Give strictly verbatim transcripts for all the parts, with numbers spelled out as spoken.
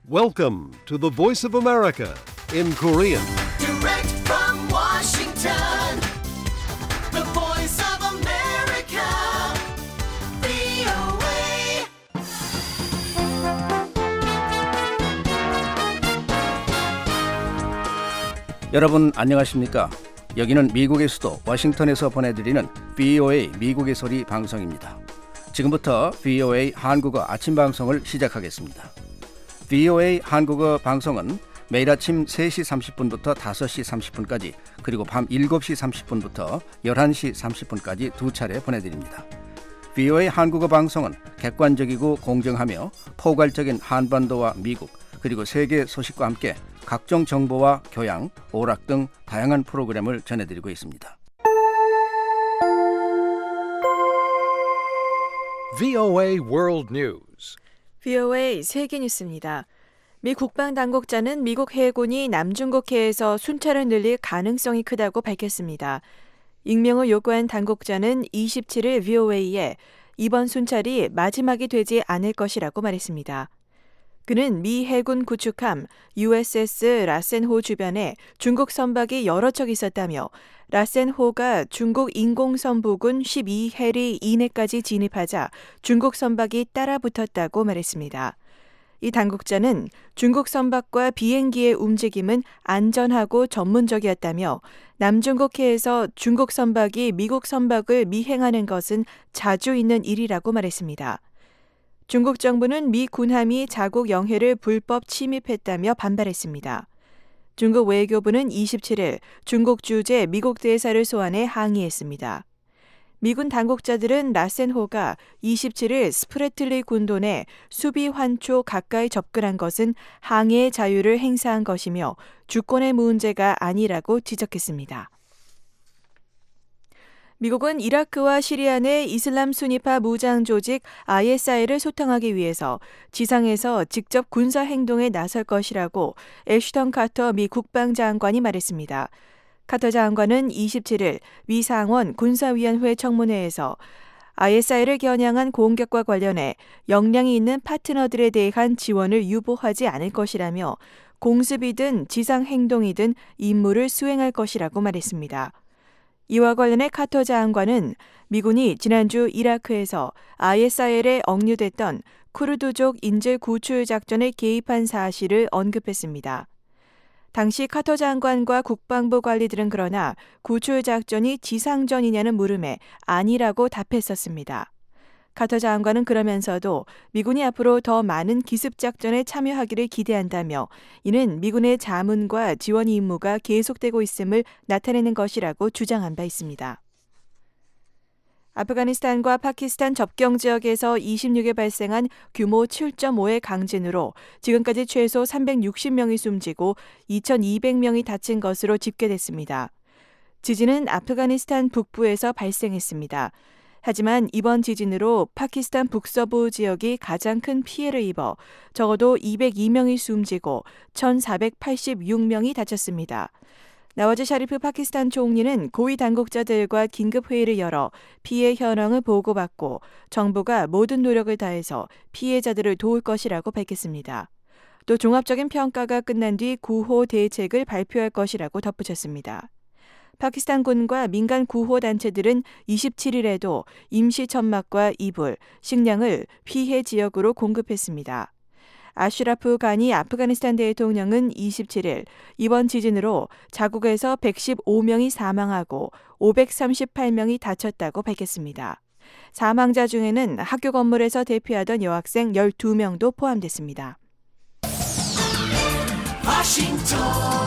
Welcome to the Voice of America in Korean. Direct from Washington, the Voice of America, 브이오에이. 여러분 안녕하십니까? 여기는 미국의 수도 워싱턴에서 보내드리는 브이오에이 미국의 소리 방송입니다. 지금부터 브이오에이 한국어 아침 방송을 시작하겠습니다. 브이오에이 한국어 방송은 매일 아침 세 시 삼십 분부터 다섯 시 삼십 분까지 그리고 밤 일곱 시 삼십 분부터 열한 시 삼십 분까지 두 차례 보내드립니다. 브이오에이 한국어 방송은 객관적이고 공정하며 포괄적인 한반도와 미국 그리고 세계 소식과 함께 각종 정보와 교양, 오락 등 다양한 프로그램을 전해드리고 있습니다. 브이오에이 World News. 브이오에이 세계 뉴스입니다. 미 국방당국자는 미국 해군이 남중국해에서 순찰을 늘릴 가능성이 크다고 밝혔습니다. 익명을 요구한 당국자는 이십칠 일 브이오에이에 이번 순찰이 마지막이 되지 않을 것이라고 말했습니다. 그는 미 해군 구축함 유에스에스 라센호 주변에 중국 선박이 여러 척 있었다며 라센호가 중국 인공선부군 십이 해리 이내까지 진입하자 중국 선박이 따라붙었다고 말했습니다. 이 당국자는 중국 선박과 비행기의 움직임은 안전하고 전문적이었다며 남중국해에서 중국 선박이 미국 선박을 미행하는 것은 자주 있는 일이라고 말했습니다. 중국 정부는 미 군함이 자국 영해를 불법 침입했다며 반발했습니다. 중국 외교부는 이십칠 일 중국 주재 미국 대사를 소환해 항의했습니다. 미군 당국자들은 라센호가 이십칠 일 스프래틀리 군도내 수비 환초 가까이 접근한 것은 항해의 자유를 행사한 것이며 주권의 문제가 아니라고 지적했습니다. 미국은 이라크와 시리아 내 이슬람 순위파 무장 조직 아이에스아이를 소탕하기 위해서 지상에서 직접 군사 행동에 나설 것이라고 애슈턴 카터 미 국방장관이 말했습니다. 카터 장관은 이십칠 일 미 상원 군사위원회 청문회에서 아이에스아이를 겨냥한 공격과 관련해 역량이 있는 파트너들에 대한 지원을 유보하지 않을 것이라며 공습이든 지상 행동이든 임무를 수행할 것이라고 말했습니다. 이와 관련해 카터 장관은 미군이 지난주 이라크에서 아이에스아이에 억류됐던 쿠르드족 인질 구출 작전에 개입한 사실을 언급했습니다. 당시 카터 장관과 국방부 관리들은 그러나 구출 작전이 지상전이냐는 물음에 아니라고 답했었습니다. 카터 장관은 그러면서도 미군이 앞으로 더 많은 기습작전에 참여하기를 기대한다며 이는 미군의 자문과 지원 임무가 계속되고 있음을 나타내는 것이라고 주장한 바 있습니다. 아프가니스탄과 파키스탄 접경 지역에서 이십육 일 발생한 규모 칠 점 오의 강진으로 지금까지 최소 삼백육십 명이 숨지고 이천이백 명이 다친 것으로 집계됐습니다. 지진은 아프가니스탄 북부에서 발생했습니다. 하지만 이번 지진으로 파키스탄 북서부 지역이 가장 큰 피해를 입어 적어도 이백이 명이 숨지고 천사백팔십육 명이 다쳤습니다. 나와즈 샤리프 파키스탄 총리는 고위 당국자들과 긴급 회의를 열어 피해 현황을 보고받고 정부가 모든 노력을 다해서 피해자들을 도울 것이라고 밝혔습니다. 또 종합적인 평가가 끝난 뒤 구호 대책을 발표할 것이라고 덧붙였습니다. 파키스탄군과 민간 구호단체들은 이십칠 일에도 임시 천막과 이불, 식량을 피해 지역으로 공급했습니다. 아슈라프 가니 아프가니스탄 대통령은 이십칠 일 이번 지진으로 자국에서 백십오 명이 사망하고 오백삼십팔 명이 다쳤다고 밝혔습니다. 사망자 중에는 학교 건물에서 대피하던 여학생 열두 명도 포함됐습니다. 워싱턴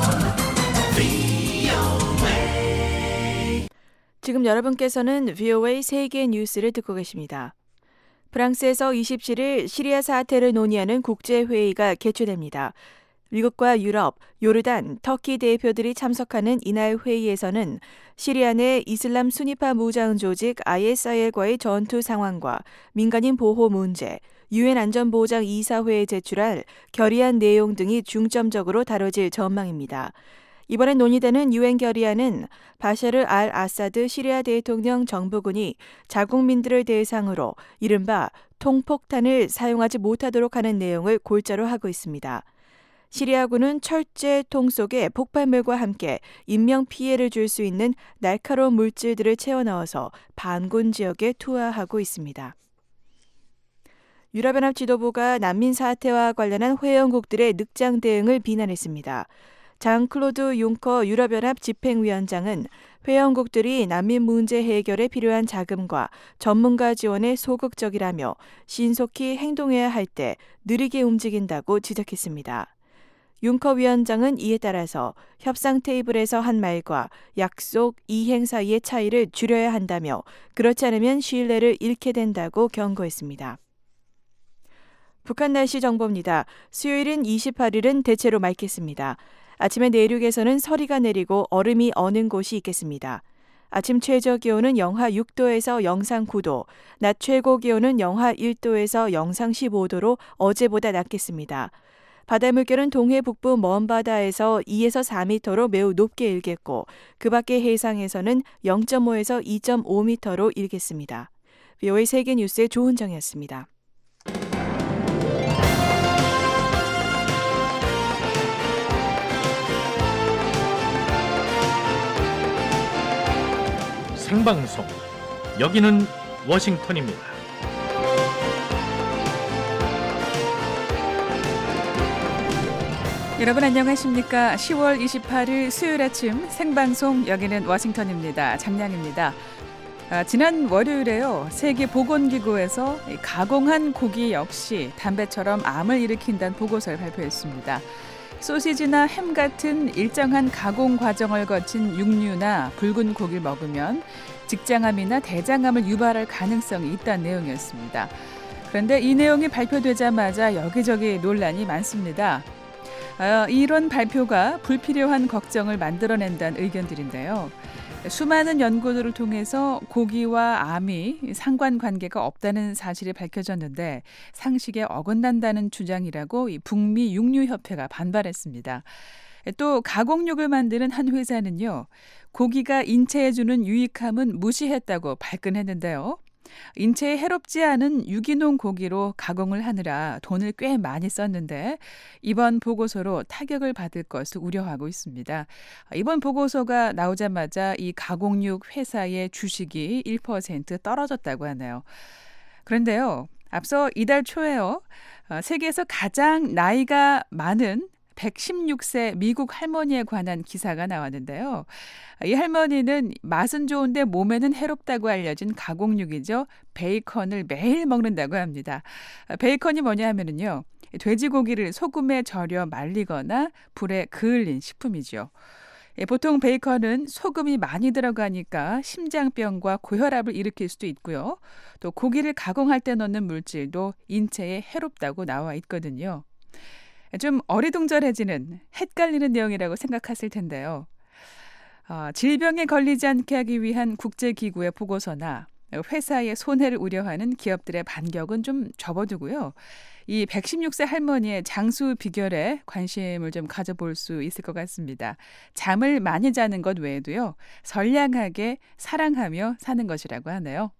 브이오에이. 지금 여러분께서는 브이오에이 세계 뉴스를 듣고 계십니다. 프랑스에서 이십칠 일 시리아 사태를 논의하는 국제회의가 개최됩니다. 미국과 유럽, 요르단, 터키 대표들이 참석하는 이날 회의에서는 시리아 내 이슬람 순위파 무장 조직 아이에스아이과의 전투 상황과 민간인 보호 문제, 유엔 안전보장 이사회에 제출할 결의안 내용 등이 중점적으로 다뤄질 전망입니다. 이번에 논의되는 유엔 결의안은 바샤르 알 아사드 시리아 대통령 정부군이 자국민들을 대상으로 이른바 통폭탄을 사용하지 못하도록 하는 내용을 골자로 하고 있습니다. 시리아군은 철제 통 속에 폭발물과 함께 인명 피해를 줄 수 있는 날카로운 물질들을 채워 넣어서 반군 지역에 투하하고 있습니다. 유럽연합 지도부가 난민 사태와 관련한 회원국들의 늑장 대응을 비난했습니다. 장 클로드 융커 유럽연합 집행위원장은 회원국들이 난민 문제 해결에 필요한 자금과 전문가 지원에 소극적이라며 신속히 행동해야 할 때 느리게 움직인다고 지적했습니다. 융커 위원장은 이에 따라서 협상 테이블에서 한 말과 약속, 이행 사이의 차이를 줄여야 한다며 그렇지 않으면 신뢰를 잃게 된다고 경고했습니다. 북한 날씨 정보입니다. 수요일인 이십팔 일은 대체로 맑겠습니다. 아침에 내륙에서는 서리가 내리고 얼음이 어는 곳이 있겠습니다. 아침 최저 기온은 영하 육 도에서 영상 구 도, 낮 최고 기온은 영하 일 도에서 영상 십오 도로 어제보다 낮겠습니다. 바다 물결은 동해 북부 먼 바다에서 이에서 사 미터로 매우 높게 일겠고 그 밖의 해상에서는 영 점 오에서 이 점 오 미터로 일겠습니다. 브이오에이 세계뉴스의 조은정이었습니다. 생방송 여기는 워싱턴입니다. 여러분 안녕하십니까? 시월 이십팔일 수요일 아침 생방송 여기는 워싱턴입니다. 장량입니다. 아, 지난 월요일에요. 세계보건기구에서 가공한 고기 역시 담배처럼 암을 일으킨다는 보고서를 발표했습니다. 소시지나 햄 같은 일정한 가공 과정을 거친 육류나 붉은 고기를 먹으면 직장암이나 대장암을 유발할 가능성이 있다는 내용이었습니다. 그런데 이 내용이 발표되자마자 여기저기 논란이 많습니다. 어, 이런 발표가 불필요한 걱정을 만들어낸다는 의견들인데요. 수많은 연구들을 통해서 고기와 암이 상관관계가 없다는 사실이 밝혀졌는데 상식에 어긋난다는 주장이라고 이 북미 육류협회가 반발했습니다. 또 가공육을 만드는 한 회사는요. 고기가 인체에 주는 유익함은 무시했다고 발끈했는데요. 인체에 해롭지 않은 유기농 고기로 가공을 하느라 돈을 꽤 많이 썼는데 이번 보고서로 타격을 받을 것을 우려하고 있습니다. 이번 보고서가 나오자마자 이 가공육 회사의 주식이 일 퍼센트 떨어졌다고 하네요. 그런데요, 앞서 이달 초에요, 세계에서 가장 나이가 많은 백십육 세 미국 할머니에 관한 기사가 나왔는데요. 이 할머니는 맛은 좋은데 몸에는 해롭다고 알려진 가공육이죠. 베이컨을 매일 먹는다고 합니다. 베이컨이 뭐냐 하면은요. 돼지고기를 소금에 절여 말리거나 불에 그을린 식품이죠. 보통 베이컨은 소금이 많이 들어가니까 심장병과 고혈압을 일으킬 수도 있고요. 또 고기를 가공할 때 넣는 물질도 인체에 해롭다고 나와 있거든요. 좀 어리둥절해지는 헷갈리는 내용이라고 생각하실 텐데요. 어, 질병에 걸리지 않게 하기 위한 국제기구의 보고서나 회사의 손해를 우려하는 기업들의 반격은 좀 접어두고요. 이 백십육 세 할머니의 장수 비결에 관심을 좀 가져볼 수 있을 것 같습니다. 잠을 많이 자는 것 외에도요. 선량하게 사랑하며 사는 것이라고 하네요.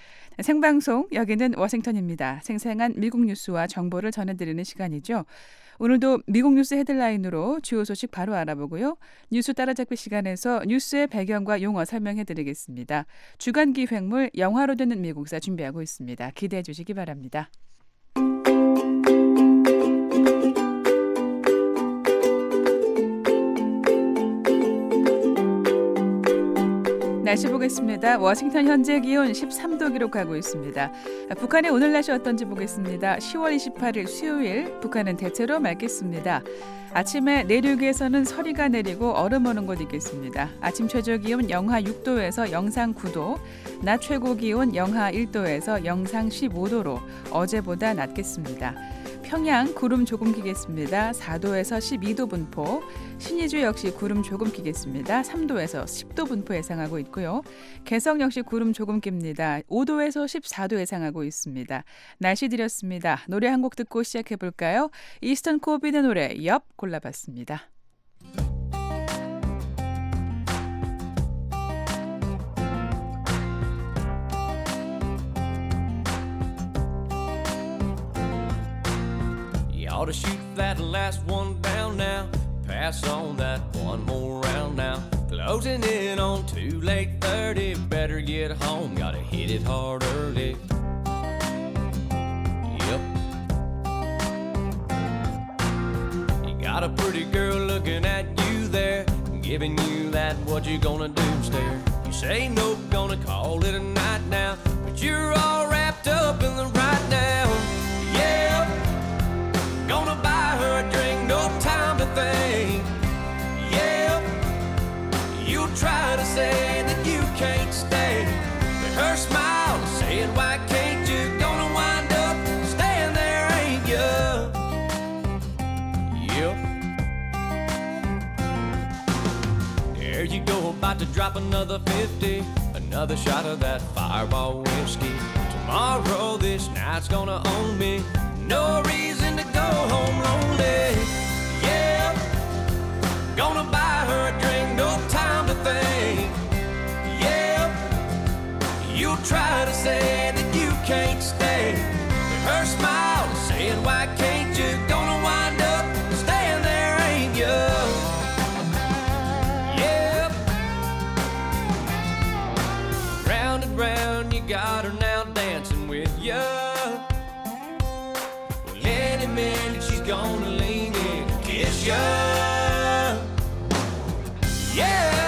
생방송 여기는 워싱턴입니다. 생생한 미국 뉴스와 정보를 전해드리는 시간이죠. 오늘도 미국 뉴스 헤드라인으로 주요 소식 바로 알아보고요. 뉴스 따라잡기 시간에서 뉴스의 배경과 용어 설명해드리겠습니다. 주간기획물 영화로 되는 미국사 준비하고 있습니다. 기대해 주시기 바랍니다. 날씨 보겠습니다. 워싱턴 현재 기온 십삼 도 기록하고 있습니다. 북한의 오늘 날씨 어떤지 보겠습니다. 시월 이십팔일 수요일 북한은 대체로 맑겠습니다. 아침에 내륙에서는 서리가 내리고 얼음 오는 곳 있겠습니다. 아침 최저 기온 영하 육 도에서 영상 구 도, 낮 최고 기온 영하 일 도에서 영상 십오 도로 어제보다 낮겠습니다. 평양 구름 조금 끼겠습니다. 사 도에서 십이 도 분포, 신의주 역시 구름 조금 끼겠습니다. 삼 도에서 십 도 분포 예상하고 있고요. 개성 역시 구름 조금 낍니다. 오 도에서 십사 도 예상하고 있습니다. 날씨 드렸습니다. 노래 한 곡 듣고 시작해볼까요? 이스턴 코비의 노래 옆 골라봤습니다. Ought to shoot that last one down now. Pass on that one more round now. Closing in on too late thirty. Better get home, gotta hit it hard early. Yep. You got a pretty girl looking at you there, giving you that what you gonna do stare. You say nope, gonna call it a night now, but you're all wrapped up in the right now. Yeah, gonna buy her a drink, no time to think. Yeah, you'll try to say that you can't stay, but her smile is saying why can't you? Gonna wind up staying there, ain't you? Yep. There you go, about to drop another fifty, another shot of that Fireball whiskey. Tomorrow this night's gonna own me, no reason to go home lonely. Yeah, gonna buy her a drink, no time to think. Yeah, you'll try to say that you can't stay, but her smile is saying why can't you? Gonna wind up staying there, ain't you? Yep. Round and round you got her now dancing with you. Well, any minute she's gonna lean in and kiss you. Yeah.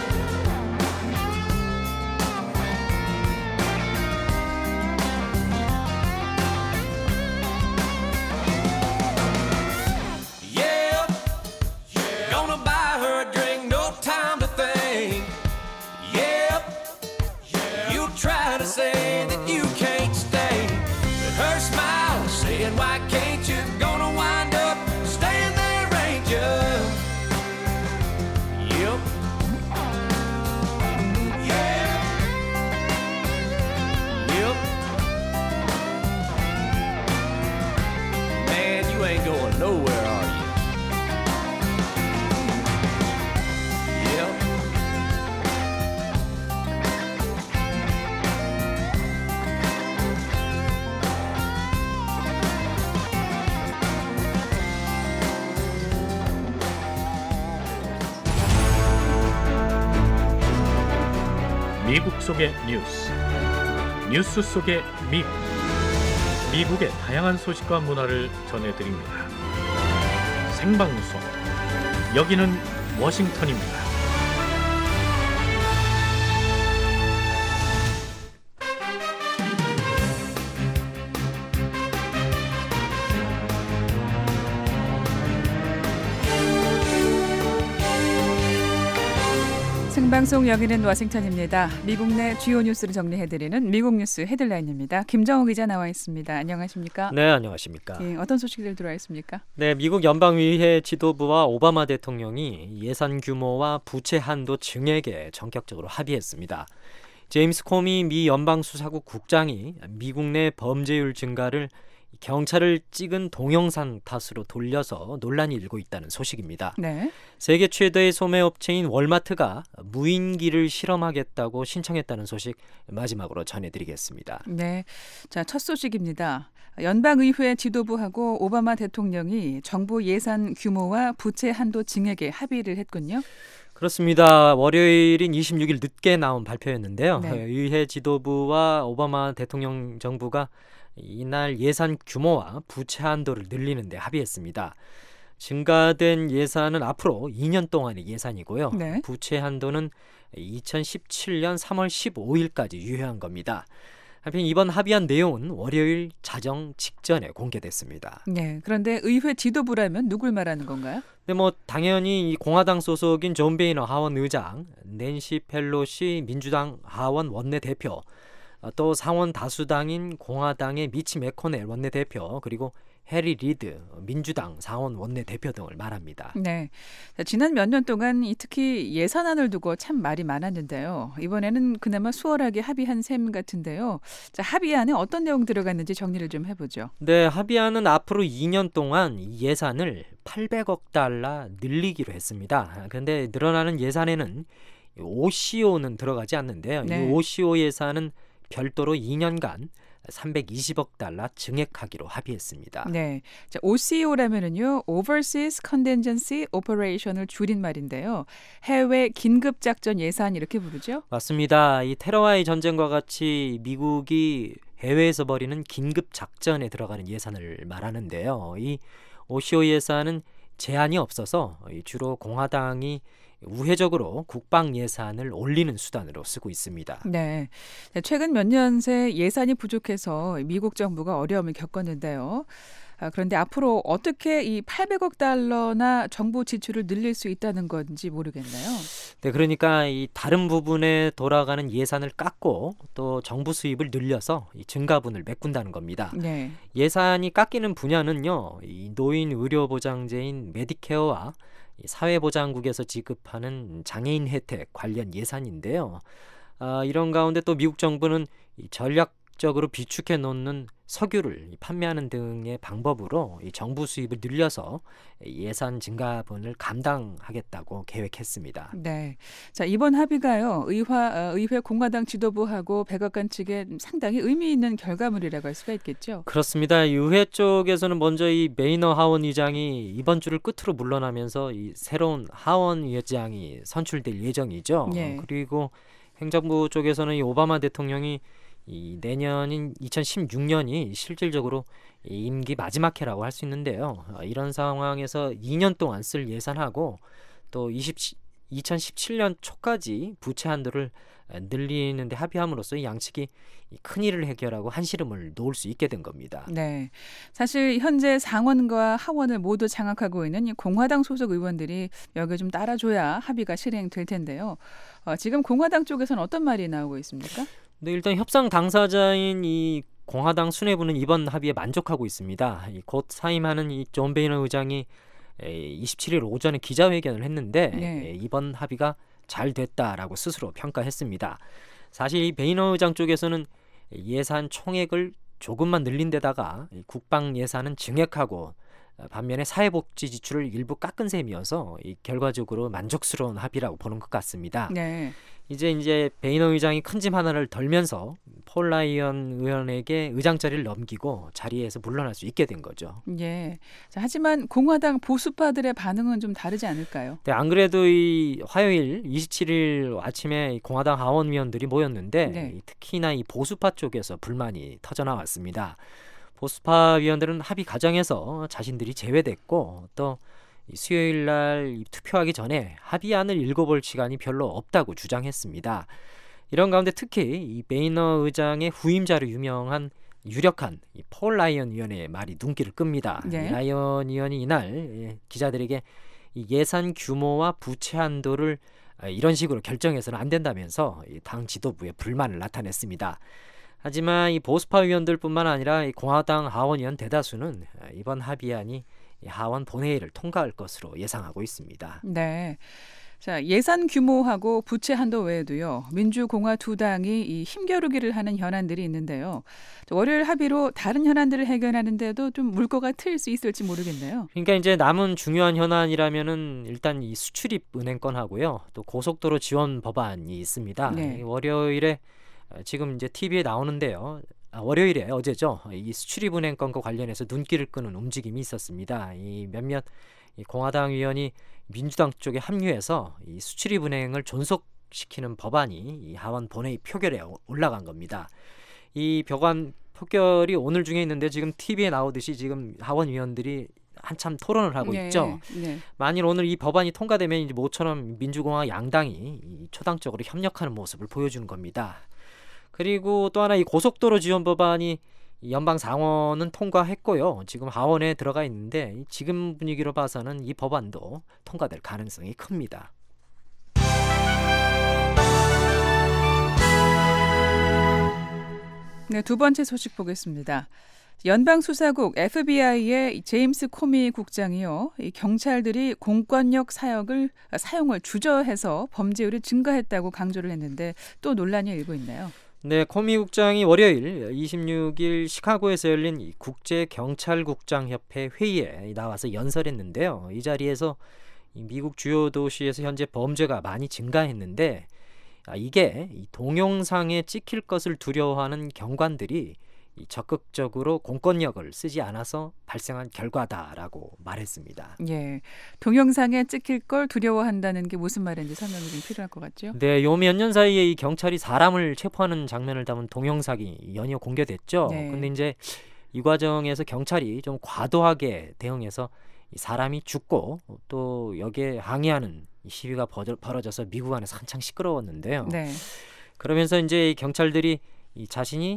Yeah. Gonna buy her a drink, no time to think. Yeah. You try to say that you can't stay, but her smile is saying why can't you? Gonna wind up staying there, ain't you? Yep. Yeah. Yep. Man, you ain't going nowhere, are you? Yep. 미국 속의 뉴스, 뉴스 속의 미국, 미국의 다양한 소식과 문화를 전해드립니다. 생방송, 여기는 워싱턴입니다. 생방송 여기는 워싱턴입니다. 미국 내 주요 뉴스를 정리해드리는 미국 뉴스 헤드라인입니다. 김정우 기자 나와 있습니다. 안녕하십니까? 네, 안녕하십니까? 예, 어떤 소식들 들어와 있습니까? 네, 미국 연방의회 지도부와 오바마 대통령이 예산 규모와 부채 한도 증액에 전격적으로 합의했습니다. 제임스 코미 미 연방수사국 국장이 미국 내 범죄율 증가를 경찰을 찍은 동영상 탓으로 돌려서 논란이 일고 있다는 소식입니다. 네. 세계 최대의 소매업체인 월마트가 무인기를 실험하겠다고 신청했다는 소식 마지막으로 전해드리겠습니다. 네, 자, 첫 소식입니다. 연방의회 지도부하고 오바마 대통령이 정부 예산 규모와 부채 한도 증액에 합의를 했군요. 그렇습니다. 월요일인 이십육 일 늦게 나온 발표였는데요. 네. 의회 지도부와 오바마 대통령 정부가 이날 예산 규모와 부채 한도를 늘리는 데 합의했습니다. 증가된 예산은 앞으로 이 년 동안의 예산이고요. 네. 부채 한도는 이천십칠 년 삼월 십오일까지 유효한 겁니다. 한편 이번 합의한 내용은 월요일 자정 직전에 공개됐습니다. 네, 그런데 의회 지도부라면 누굴 말하는 건가요? 네, 뭐 당연히 이 공화당 소속인 존 베이너 하원 의장, 낸시 펠로시 민주당 하원 원내대표, 또 상원 다수당인 공화당의 미치 매코넬 원내대표, 그리고 해리 리드 민주당 상원 원내대표 등을 말합니다. 네, 자, 지난 몇 년 동안 이 특히 예산안을 두고 참 말이 많았는데요. 이번에는 그나마 수월하게 합의한 셈 같은데요. 자, 합의안에 어떤 내용 들어갔는지 정리를 좀 해보죠. 네, 합의안은 앞으로 이 년 동안 이 예산을 팔백억 달러 늘리기로 했습니다. 그런데 늘어나는 예산에는 오씨오는 들어가지 않는데요. 네. 이 오씨오 예산은 별도로 이 년간 삼백이십억 달러 증액하기로 합의했습니다. 네, 자, 오씨오라면은요, Overseas Contingency Operation을 줄인 말인데요. 해외 긴급 작전 예산 이렇게 부르죠? 맞습니다. 이 테러와의 전쟁과 같이 미국이 해외에서 벌이는 긴급 작전에 들어가는 예산을 말하는데요. 이 오씨오 예산은 제한이 없어서 주로 공화당이 우회적으로 국방 예산을 올리는 수단으로 쓰고 있습니다. 네, 최근 몇 년 새 예산이 부족해서 미국 정부가 어려움을 겪었는데요. 아, 그런데 앞으로 어떻게 이 팔백억 달러나 정부 지출을 늘릴 수 있다는 건지 모르겠네요. 네, 그러니까 이 다른 부분에 돌아가는 예산을 깎고 또 정부 수입을 늘려서 이 증가분을 메꾼다는 겁니다. 네. 예산이 깎이는 분야는요, 이 노인 의료 보장제인 메디케어와 이 사회보장국에서 지급하는 장애인 혜택 관련 예산인데요. 아, 이런 가운데 또 미국 정부는 이 전략적으로 비축해 놓는 석유를 판매하는 등의 방법으로 이 정부 수입을 늘려서 예산 증가분을 감당하겠다고 계획했습니다. 네. 자, 이번 합의가요, 의화, 어, 의회 공화당 지도부하고 백악관 측에 상당히 의미 있는 결과물이라고 할 수가 있겠죠. 그렇습니다. 의회 쪽에서는 먼저 이 메이너 하원 의장이 이번 주를 끝으로 물러나면서 이 새로운 하원 의장이 선출될 예정이죠. 예. 그리고 행정부 쪽에서는 이 오바마 대통령이 이 내년인 이천십육 년이 실질적으로 이 임기 마지막 해라고 할 수 있는데요. 어, 이런 상황에서 이 년 동안 쓸 예산하고 또 이천십칠 년 초까지 부채 한도를 늘리는 데 합의함으로써 이 양측이 큰 일을 해결하고 한시름을 놓을 수 있게 된 겁니다. 네, 사실 현재 상원과 하원을 모두 장악하고 있는 이 공화당 소속 의원들이 여기 좀 따라줘야 합의가 실행될 텐데요. 어, 지금 공화당 쪽에서는 어떤 말이 나오고 있습니까? 네, 일단 협상 당사자인 이 공화당 수뇌부는 이번 합의에 만족하고 있습니다. 이 곧 사임하는 이 존 베이너 의장이 이십칠 일 오전에 기자회견을 했는데 네. 이번 합의가 잘 됐다라고 스스로 평가했습니다. 사실 이 베이너 의장 쪽에서는 예산 총액을 조금만 늘린 데다가 국방 예산은 증액하고 반면에 사회복지 지출을 일부 깎은 셈이어서 이 결과적으로 만족스러운 합의라고 보는 것 같습니다. 네. 이제 이제 베이너 의장이 큰 짐 하나를 덜면서 폴 라이언 의원에게 의장 자리를 넘기고 자리에서 물러날 수 있게 된 거죠. 예. 자, 하지만 공화당 보수파들의 반응은 좀 다르지 않을까요? 네, 안 그래도 이 화요일 이십칠 일 아침에 공화당 하원 의원들이 모였는데 네. 이 특히나 이 보수파 쪽에서 불만이 터져 나왔습니다. 보수파 위원들은 합의 과정에서 자신들이 제외됐고 또 수요일 날 투표하기 전에 합의안을 읽어볼 시간이 별로 없다고 주장했습니다. 이런 가운데 특히 이 베이너 의장의 후임자로 유명한 유력한 이 폴 라이언 의원의 말이 눈길을 끕니다. 네. 이 라이언 의원이 이날 기자들에게 이 예산 규모와 부채 한도를 이런 식으로 결정해서는 안 된다면서 당 지도부에 불만을 나타냈습니다. 하지만 이 보수파 의원들뿐만 아니라 이 공화당 하원 의원 대다수는 이번 합의안이 하원 본회의를 통과할 것으로 예상하고 있습니다. 네. 자, 예산 규모하고 부채 한도 외에도요, 민주공화 두 당이 이 힘겨루기를 하는 현안들이 있는데요. 월요일 합의로 다른 현안들을 해결하는데도 좀 물꼬가 트일 수 있을지 모르겠네요. 그러니까 이제 남은 중요한 현안이라면은 일단 이 수출입 은행권하고요, 또 고속도로 지원 법안이 있습니다. 네. 월요일에 지금 이제 티비에 나오는데요. 아, 월요일에 어제죠. 이 수출입 은행권과 관련해서 눈길을 끄는 움직임이 있었습니다. 이 몇몇 이 공화당 의원이 민주당 쪽에 합류해서 이 수출입 은행을 존속시키는 법안이 이 하원 본회의 표결에 올라간 겁니다. 이 법안 표결이 오늘 중에 있는데 지금 티비에 나오듯이 지금 하원 의원들이 한참 토론을 하고 네, 있죠. 네. 만일 오늘 이 법안이 통과되면 이제 모처럼 민주공화 양당이 이 초당적으로 협력하는 모습을 보여주는 겁니다. 그리고 또 하나 이 고속도로 지원 법안이 연방 상원은 통과했고요. 지금 하원에 들어가 있는데 지금 분위기로 봐서는 이 법안도 통과될 가능성이 큽니다. 네, 두 번째 소식 보겠습니다. 연방수사국 에프비아이의 제임스 코미 국장이요, 이 경찰들이 공권력 사역을 사용을 주저해서 범죄율이 증가했다고 강조를 했는데 또 논란이 일고 있네요. 네, 코미 국장이 월요일 이십육 일 시카고에서 열린 이 국제경찰국장협회 회의에 나와서 연설했는데요. 이 자리에서 이 미국 주요 도시에서 현재 범죄가 많이 증가했는데 아, 이게 이 동영상에 찍힐 것을 두려워하는 경관들이 이 적극적으로 공권력을 쓰지 않아서 발생한 결과다라고 말했습니다. 예, 동영상에 찍힐 걸 두려워한다는 게 무슨 말인지 설명이 좀 필요할 것 같죠? 네, 요 몇 년 사이에 이 경찰이 사람을 체포하는 장면을 담은 동영상이 연이어 공개됐죠. 네. 근데 이제 이 과정에서 경찰이 좀 과도하게 대응해서 이 사람이 죽고 또 여기에 항의하는 이 시위가 벌어- 벌어져서 미국 안에서 한창 시끄러웠는데요. 네. 그러면서 이제 이 경찰들이 이 자신이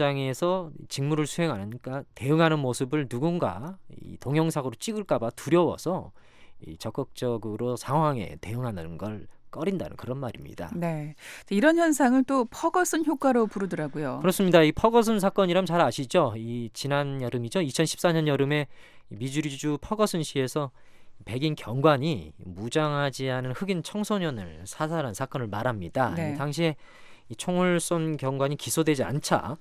현장에서 직무를 수행하는, 그러니까 대응하는 모습을 누군가 이 동영상으로 찍을까봐 두려워서 이 적극적으로 상황에 대응하는 걸 꺼린다는 그런 말입니다. 네. 이런 현상을 또 퍼거슨 효과로 부르더라고요. 그렇습니다. 이 퍼거슨 사건이라면 잘 아시죠? 이 지난 여름이죠. 이천십사 년 여름에 미주리주 퍼거슨시에서 백인 경관이 무장하지 않은 흑인 청소년을 사살한 사건을 말합니다. 네. 이 당시에 이 총을 쏜 경관이 기소되지 않자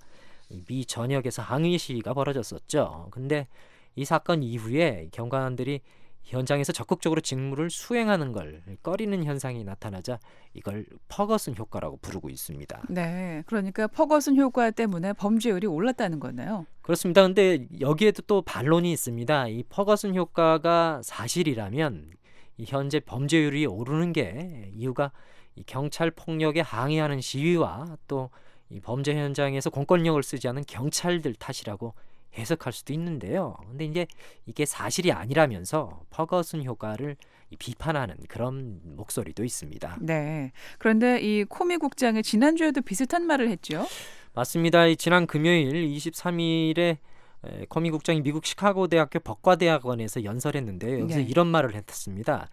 미 전역에서 항의 시위가 벌어졌었죠. 근데 이 사건 이후에 경관들이 현장에서 적극적으로 직무를 수행하는 걸 꺼리는 현상이 나타나자 이걸 퍼거슨 효과라고 부르고 있습니다. 네. 그러니까 퍼거슨 효과 때문에 범죄율이 올랐다는 거네요. 그렇습니다. 근데 여기에도 또 반론이 있습니다. 이 퍼거슨 효과가 사실이라면 이 현재 범죄율이 오르는 게 이유가 이 경찰 폭력에 항의하는 시위와 또 이 범죄 현장에서 공권력을 쓰지 않은 경찰들 탓이라고 해석할 수도 있는데요. 근데 이제 이게 사실이 아니라면서 퍼거슨 효과를 이 비판하는 그런 목소리도 있습니다. 네. 그런데 이 코미 국장이 지난주에도 비슷한 말을 했죠. 맞습니다. 이 지난 금요일 이십삼 일에 커미 국장이 미국 시카고 대학교 법과대학원에서 연설했는데요. 여기서 네. 이런 말을 했습니다.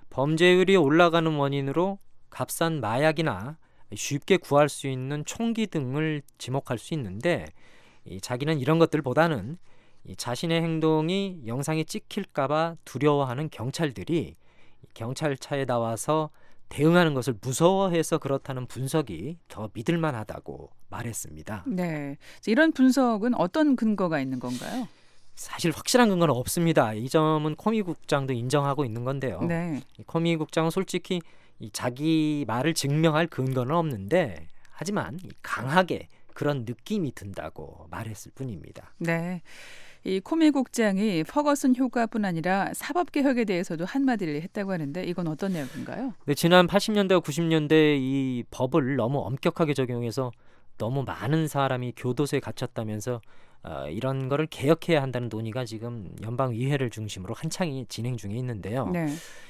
범죄율이 올라가는 원인으로 값싼 마약이나 쉽게 구할 수 있는 총기 등을 지목할 수 있는데 이 자기는 이런 것들보다는 이 자신의 행동이 영상에 찍힐까봐 두려워하는 경찰들이 경찰차에 나와서 대응하는 것을 무서워해서 그렇다는 분석이 더 믿을만하다고 말했습니다. 네. 이런 분석은 어떤 근거가 있는 건가요? 사실 확실한 근거는 없습니다. 이 점은 커미 국장도 인정하고 있는 건데요. 네. 이 커미 국장은 솔직히 이 자기 말을 증명할 근거는 없는데 하지만 이 강하게 그런 느낌이 든다고 말했을 뿐입니다. 네. 이 코미 국장이 퍼거슨 효과뿐 아니라 사법개혁에 대해서도 한마디를 했다고 하는데 이건 어떤 내용인가요? 네, 지난 팔십 년대와 구십 년대 이 법을 너무 엄격하게 적용해서 너무 많은 사람이 교도소에 갇혔다면서 어, 이런 거를 개혁해야 한다는 논의가 지금 연방의회를 중심으로 한창이 진행 중에 있는데요. 네.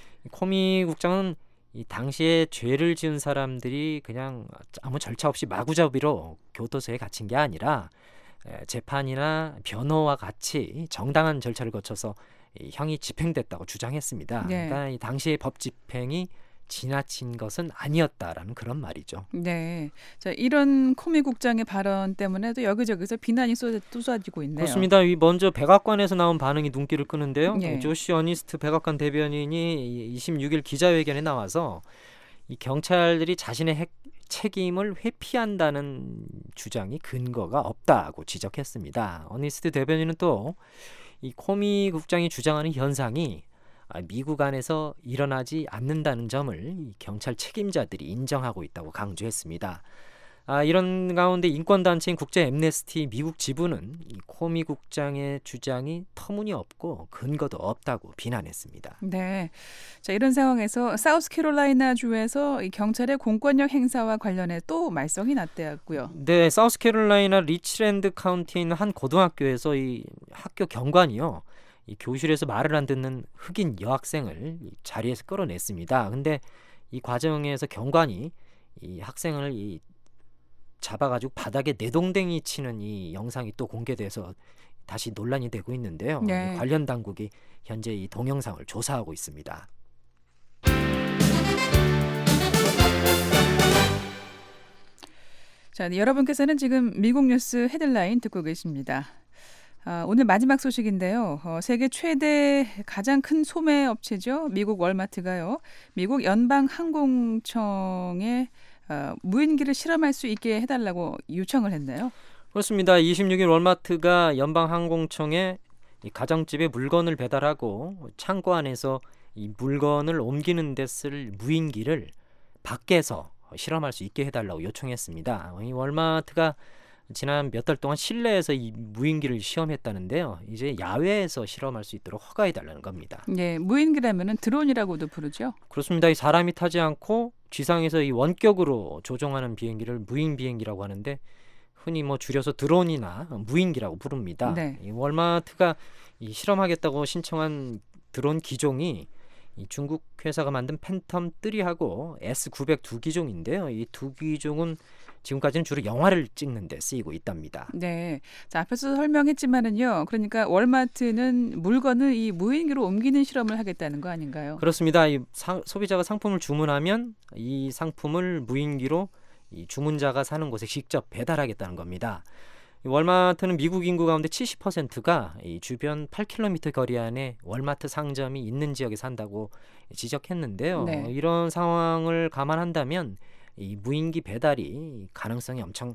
코미 국장은 이 당시에 죄를 지은 사람들이 그냥 아무 절차 없이 마구잡이로 교도소에 갇힌 게 아니라 에, 재판이나 변호와 같이 정당한 절차를 거쳐서 이 형이 집행됐다고 주장했습니다. 네. 그러니까 이 당시의 법 집행이 지나친 것은 아니었다라는 그런 말이죠. 네. 자, 이런 코미 국장의 발언 때문에도 여기저기서 비난이 쏟아- 쏟아지고 있네요. 그렇습니다. 이 먼저 백악관에서 나온 반응이 눈길을 끄는데요. 예. 조시 어니스트 백악관 대변인이 이십육 일 기자회견에 나와서 이 경찰들이 자신의 핵, 책임을 회피한다는 주장이 근거가 없다고 지적했습니다. 어니스트 대변인은 또 이 코미 국장이 주장하는 현상이 미국 안에서 일어나지 않는다는 점을 이 경찰 책임자들이 인정하고 있다고 강조했습니다. 아, 이런 가운데 인권단체인 국제 엠네스티 미국 지부는 이 코미 국장의 주장이 터무니없고 근거도 없다고 비난했습니다. 네. 자, 이런 상황에서 사우스캐롤라이나 주에서 이 경찰의 공권력 행사와 관련해 또 말썽이 났대고요. 네, 사우스캐롤라이나 리치랜드 카운티에 있는 한 고등학교에서 이 학교 경관이요. 이 교실에서 말을 안 듣는 흑인 여학생을 이 자리에서 끌어냈습니다. 근데 이 과정에서 경관이 이 학생을 이 잡아가지고 바닥에 내동댕이 치는 이 영상이 또 공개돼서 다시 논란이 되고 있는데요. 네. 관련 당국이 현재 이 동영상을 조사하고 있습니다. 자, 네, 여러분께서는 지금 미국 뉴스 헤드라인 듣고 계십니다. 아, 오늘 마지막 소식인데요. 어, 세계 최대 가장 큰 소매 업체죠. 미국 월마트가요. 미국 연방항공청에 어, 무인기를 실험할 수 있게 해달라고 요청을 했네요. 그렇습니다. 이십육 일 월마트가 연방항공청에 이 가정집에 물건을 배달하고 창고 안에서 이 물건을 옮기는 데 쓸 무인기를 밖에서 실험할 수 있게 해달라고 요청했습니다. 이 월마트가 지난 몇 달 동안 실내에서 이 무인기를 시험했다는데요. 이제 야외에서 실험할 수 있도록 허가해달라는 겁니다. 네, 무인기라면은 드론이라고도 부르죠. 그렇습니다. 이 사람이 타지 않고 지상에서 이 원격으로 조종하는 비행기를 무인 비행기라고 하는데 흔히 뭐 줄여서 드론이나 무인기라고 부릅니다. 네. 이 월마트가 이 실험하겠다고 신청한 드론 기종이 이 중국 회사가 만든 팬텀 쓰리하고 에스 구백 두 기종인데요. 이 두 기종은 지금까지는 주로 영화를 찍는 데 쓰이고 있답니다. 네. 자, 앞에서 설명했지만은요. 그러니까 월마트는 물건을 이 무인기로 옮기는 실험을 하겠다는 거 아닌가요? 그렇습니다. 이 사, 소비자가 상품을 주문하면 이 상품을 무인기로 이 주문자가 사는 곳에 직접 배달하겠다는 겁니다. 이 월마트는 미국 인구 가운데 칠십 퍼센트가 이 주변 팔 킬로미터 거리 안에 월마트 상점이 있는 지역에 산다고 지적했는데요. 네. 이런 상황을 감안한다면 이 무인기 배달이 가능성이 엄청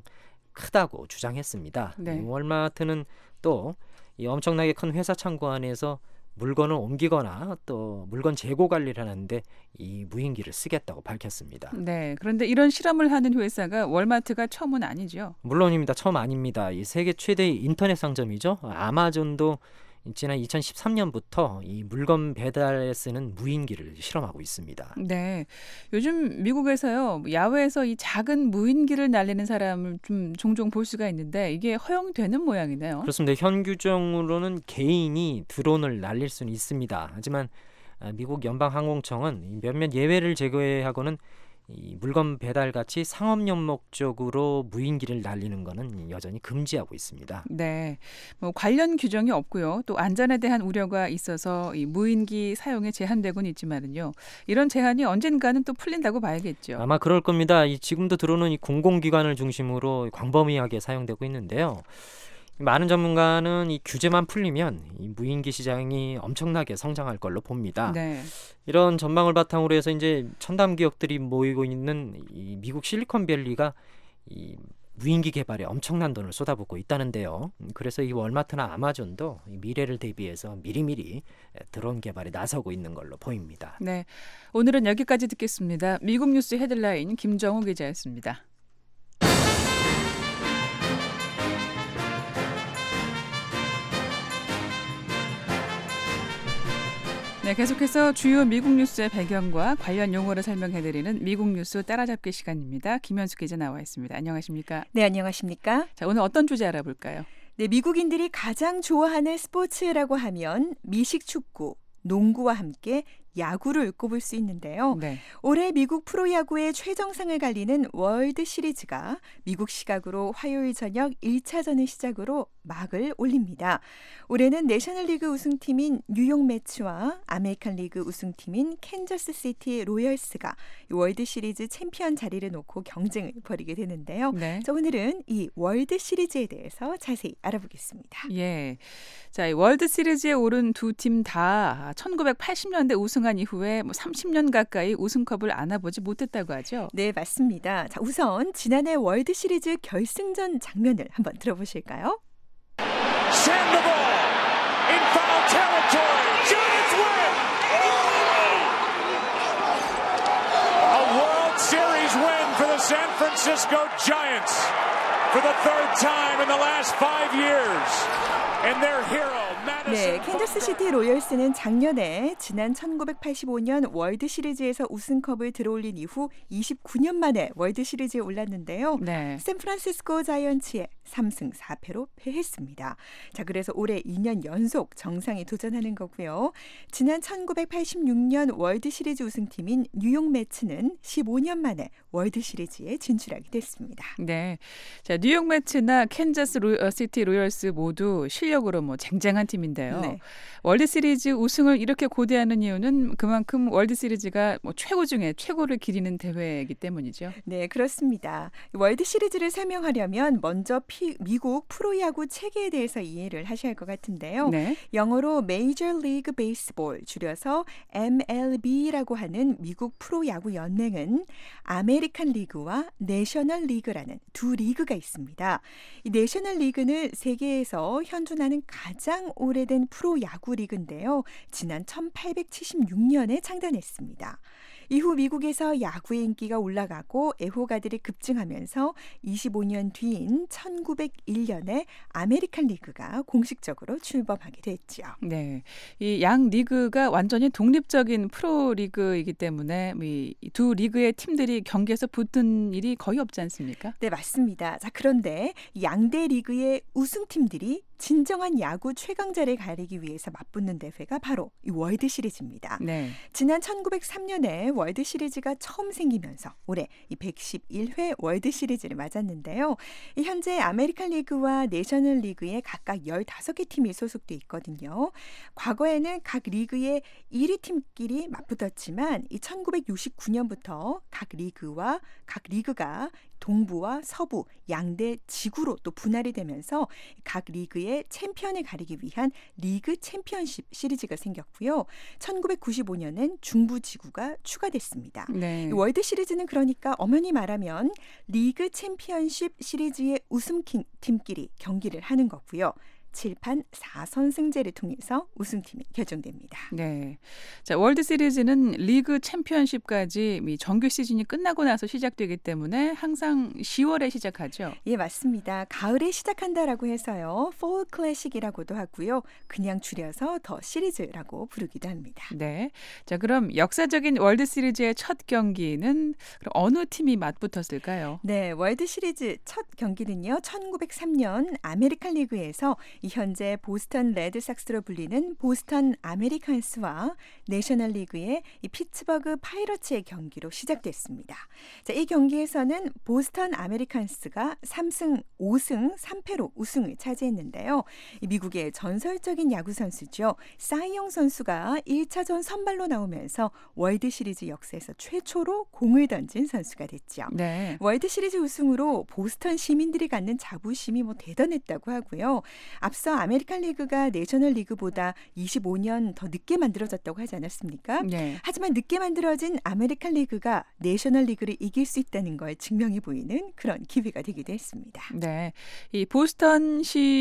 크다고 주장했습니다. 네. 이 월마트는 또 이 엄청나게 큰 회사 창고 안에서 물건을 옮기거나 또 물건 재고 관리를 하는데 이 무인기를 쓰겠다고 밝혔습니다. 네. 그런데 이런 실험을 하는 회사가 월마트가 처음은 아니죠. 물론입니다. 처음 아닙니다. 이 세계 최대의 인터넷 상점이죠. 아마존도 지난 이천십삼 년부터 이 물건 배달에 쓰는 무인기를 실험하고 있습니다. 네. 요즘 미국에서요. 야외에서 이 작은 무인기를 날리는 사람을 좀 종종 볼 수가 있는데 이게 허용되는 모양이네요. 그렇습니다. 현 규정으로는 개인이 드론을 날릴 수는 있습니다. 하지만 미국 연방항공청은 몇몇 예외를 제외하고는 이 물건 배달 같이 상업용 목적으로 무인기를 날리는 것은 여전히 금지하고 있습니다. 네, 뭐 관련 규정이 없고요. 또 안전에 대한 우려가 있어서 이 무인기 사용에 제한되곤 있지만은요. 이런 제한이 언젠가는 또 풀린다고 봐야겠죠. 아마 그럴 겁니다. 이 지금도 드론은 이 공공기관을 중심으로 광범위하게 사용되고 있는데요. 많은 전문가는 이 규제만 풀리면 이 무인기 시장이 엄청나게 성장할 걸로 봅니다. 네. 이런 전망을 바탕으로 해서 이제 첨단 기업들이 모이고 있는 이 미국 실리콘밸리가 이 무인기 개발에 엄청난 돈을 쏟아붓고 있다는데요. 그래서 이 월마트나 아마존도 이 미래를 대비해서 미리미리 드론 개발에 나서고 있는 걸로 보입니다. 네, 오늘은 여기까지 듣겠습니다. 미국 뉴스 헤드라인 김정우 기자였습니다. 네, 계속해서 주요 미국 뉴스의 배경과 관련 용어를 설명해드리는 미국 뉴스 따라잡기 시간입니다. 김현숙 기자 나와 있습니다. 안녕하십니까? 네, 안녕하십니까? 자, 오늘 어떤 주제 알아볼까요? 네, 미국인들이 가장 좋아하는 스포츠라고 하면 미식 축구, 농구와 함께 야구를 꼽을 수 있는데요. 네. 올해 미국 프로야구의 최정상을 갈리는 월드 시리즈가 미국 시각으로 화요일 저녁 일 차전을 시작으로 막을 올립니다. 올해는 내셔널리그 우승팀인 뉴욕 매츠와 아메리칸 리그 우승팀인 캔저스 시티 로열스가 월드 시리즈 챔피언 자리를 놓고 경쟁을 벌이게 되는데요. 네. 자, 오늘은 이 월드 시리즈에 대해서 자세히 알아보겠습니다. 예. 자, 이 월드 시리즈에 오른 두 팀 다 천구백팔십 년대 우승한 이후에 뭐 삼십 년 가까이 우승컵을 안아보지 못했다고 하죠. 네, 맞습니다. 자, 우선 지난해 월드 시리즈 결승전 장면을 한번 들어보실까요? Sandoval in foul territory. Giants win. A World Series win for the San Francisco Giants for the third time in the last five years. And their hero. 네, 캔저스시티 로열스는 작년에 지난 천구백팔십오 년 월드 시리즈에서 우승컵을 들어올린 이후 이십구 년 만에 월드 시리즈에 올랐는데요. 네. 샌프란시스코 자이언츠에 삼승 사패로 패했습니다. 자, 그래서 올해 이 년 연속 정상에 도전하는 거고요. 지난 천구백팔십육 년 월드 시리즈 우승팀인 뉴욕 매츠는 십오 년 만에 월드 시리즈에 진출하게 됐습니다. 네. 자, 뉴욕 매츠나 캔자스 로, 시티 로열스 모두 실력으로 뭐 쟁쟁한 팀인데요. 네. 월드 시리즈 우승을 이렇게 고대하는 이유는 그만큼 월드 시리즈가 뭐 최고 중에 최고를 기리는 대회이기 때문이죠. 네, 그렇습니다. 월드 시리즈를 설명하려면 먼저 피, 미국 프로야구 체계에 대해서 이해를 하셔야 할 것 같은데요. 네. 영어로 메이저 리그 베이스볼, 줄여서 엠엘비라고 하는 미국 프로야구 연맹은 아메리칸 리그와 내셔널 리그라는 두 리그가 있습니다. 이 내셔널 리그는 세계에서 현존하는 가장 오래된 프로야구 리그인데요. 지난 천팔백칠십육 년에 창단했습니다. 이후 미국에서 야구의 인기가 올라가고 애호가들이 급증하면서 이십오 년 뒤인 천구백일 년에 아메리칸 리그가 공식적으로 출범하게 됐죠. 네, 이 양 리그가 완전히 독립적인 프로 리그이기 때문에 이 두 리그의 팀들이 경기에서 붙는 일이 거의 없지 않습니까? 네, 맞습니다. 자, 그런데 양대 리그의 우승팀들이 진정한 야구 최강자를 가리기 위해서 맞붙는 대회가 바로 이 월드 시리즈입니다. 네. 지난 천구백삼 년에 월드 시리즈가 처음 생기면서 올해 이 백십일 회 월드 시리즈를 맞았는데요. 이 현재 아메리칸 리그와 내셔널 리그에 각각 열다섯 개 팀이 소속돼 있거든요. 과거에는 각 리그의 일 위 팀끼리 맞붙었지만 이 천구백육십구 년부터 각 리그와 각 리그가 동부와 서부 양대 지구로 또 분할이 되면서 각 리그의 챔피언을 가리기 위한 리그 챔피언십 시리즈가 생겼고요. 천구백구십오 년엔 중부 지구가 추가됐습니다. 네. 월드 시리즈는 그러니까 엄연히 말하면 리그 챔피언십 시리즈의 우승팀끼리 경기를 하는 거고요. 칠판 사 선승제를 통해서 우승팀이 결정됩니다. 네, 자 월드 시리즈는 리그 챔피언십까지 정규 시즌이 끝나고 나서 시작되기 때문에 항상 시월에 시작하죠. 예, 맞습니다. 가을에 시작한다라고 해서요. Fall Classic이라고도 하고요. 그냥 줄여서 더 시리즈라고 부르기도 합니다. 네, 자 그럼 역사적인 월드 시리즈의 첫 경기는 그럼 어느 팀이 맞붙었을까요? 네, 월드 시리즈 첫 경기는요. 천구백삼 년 아메리칸 리그에서 이 현재 보스턴 레드삭스로 불리는 보스턴 아메리칸스와 내셔널 리그의 이 피츠버그 파이러츠의 경기로 시작됐습니다. 자, 이 경기에서는 보스턴 아메리칸스가 삼 승 오 승 삼 패로 우승을 차지했는데요. 이 미국의 전설적인 야구 선수죠. 사이영 선수가 일 차전 선발로 나오면서 월드 시리즈 역사에서 최초로 공을 던진 선수가 됐죠. 네. 월드 시리즈 우승으로 보스턴 시민들이 갖는 자부심이 뭐 대단했다고 하고요. 앞서 아메리칸 리그가 내셔널 리그보다 이십오 년 더 늦게 만들어졌다고 하지 않았습니까? 네. 하지만 늦게 만들어진 아메리칸 리그가 내셔널 리그를 이길 수 있다는 걸 증명해 보이는 그런 기회가 되기도 했습니다. 네, 이 보스턴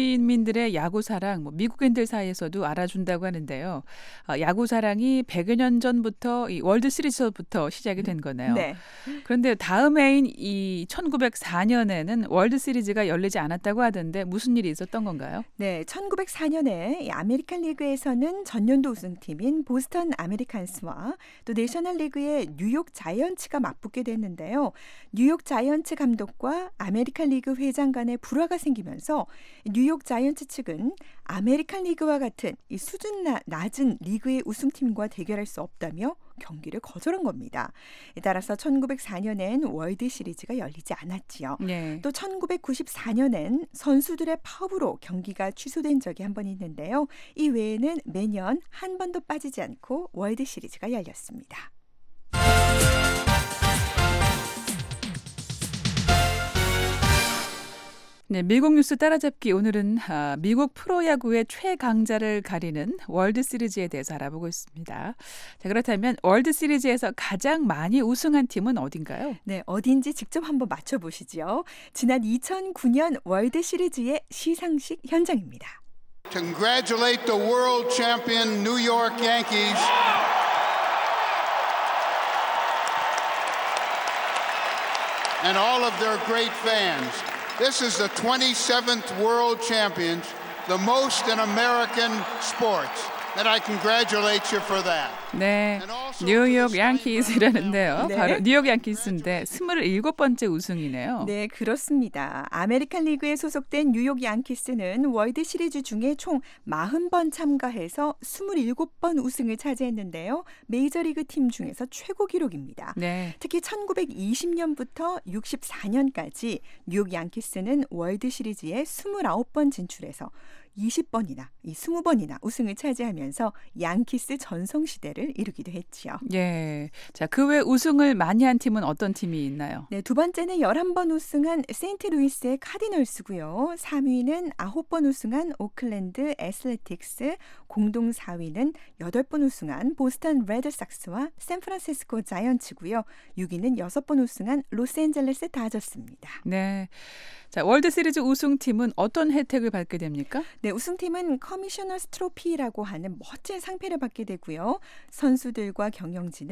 시민들의 야구 사랑, 뭐 미국인들 사이에서도 알아준다고 하는데요. 어, 야구 사랑이 백여 년 전부터 이 월드 시리즈부터 시작이 된 거네요. 네. 그런데 다음 해인 이 천구백사 년에는 월드 시리즈가 열리지 않았다고 하던데 무슨 일이 있었던 건가요? 네, 천구백사 년에 아메리칸 리그에서는 전년도 우승팀인 보스턴 아메리칸스와 또 내셔널 리그의 뉴욕 자이언츠가 맞붙게 됐는데요. 뉴욕 자이언츠 감독과 아메리칸 리그 회장 간의 불화가 생기면서 뉴욕 자이언츠 측은 아메리칸 리그와 같은 이 수준 나, 낮은 리그의 우승팀과 대결할 수 없다며 경기를 거절한 겁니다. 따라서 천구백사 년엔 월드 시리즈가 열리지 않았지요. 네. 또 천구백구십사 년엔 선수들의 파업으로 경기가 취소된 적이 한 번 있는데요. 이 외에는 매년 한 번도 빠지지 않고 월드 시리즈가 열렸습니다. 네, 미국 뉴스 따라잡기 오늘은 아, 미국 프로야구의 최강자를 가리는 월드 시리즈에 대해서 알아보고 있습니다. 자, 그렇다면 월드 시리즈에서 가장 많이 우승한 팀은 어딘가요? 네, 어딘지 직접 한번 맞춰보시죠. 지난 이천구 년 월드 시리즈의 시상식 현장입니다. Congratulate the world champion New York Yankees. And all of their great fans. This is the twenty-seventh World Champions, the most in American sports. And I congratulate you for that. 네, 뉴욕 양키스라는데요. 네. 바로 뉴욕 양키스인데 스물일곱 번째 우승이네요. 네, 그렇습니다. 아메리칸 리그에 소속된 뉴욕 양키스는 월드 시리즈 중에 총 사십 번 참가해서 스물일곱 번 우승을 차지했는데요. 메이저리그 팀 중에서 최고 기록입니다. 네. 특히 천구백이십 년부터 육십사 년까지 뉴욕 양키스는 월드 시리즈에 이십구 번 진출해서 이십 번이나 이 이십 번이나 우승을 차지하면서 양키스 전성시대를 이루기도 했지요. 예. 자, 그 외 우승을 많이 한 팀은 어떤 팀이 있나요? 네, 두 번째는 열한 번 우승한 세인트루이스의 카디널스고요. 삼 위는 아홉 번 우승한 오클랜드 애슬레틱스, 공동 사 위는 여덟 번 우승한 보스턴 레드삭스와 샌프란시스코 자이언츠고요. 육 위는 여섯 번 우승한 로스앤젤레스 다저스입니다. 네. 자, 월드 시리즈 우승팀은 어떤 혜택을 받게 됩니까? 네, 우승팀은 커미셔너스 트로피라고 하는 멋진 상패를 받게 되고요. 선수들과 경영진은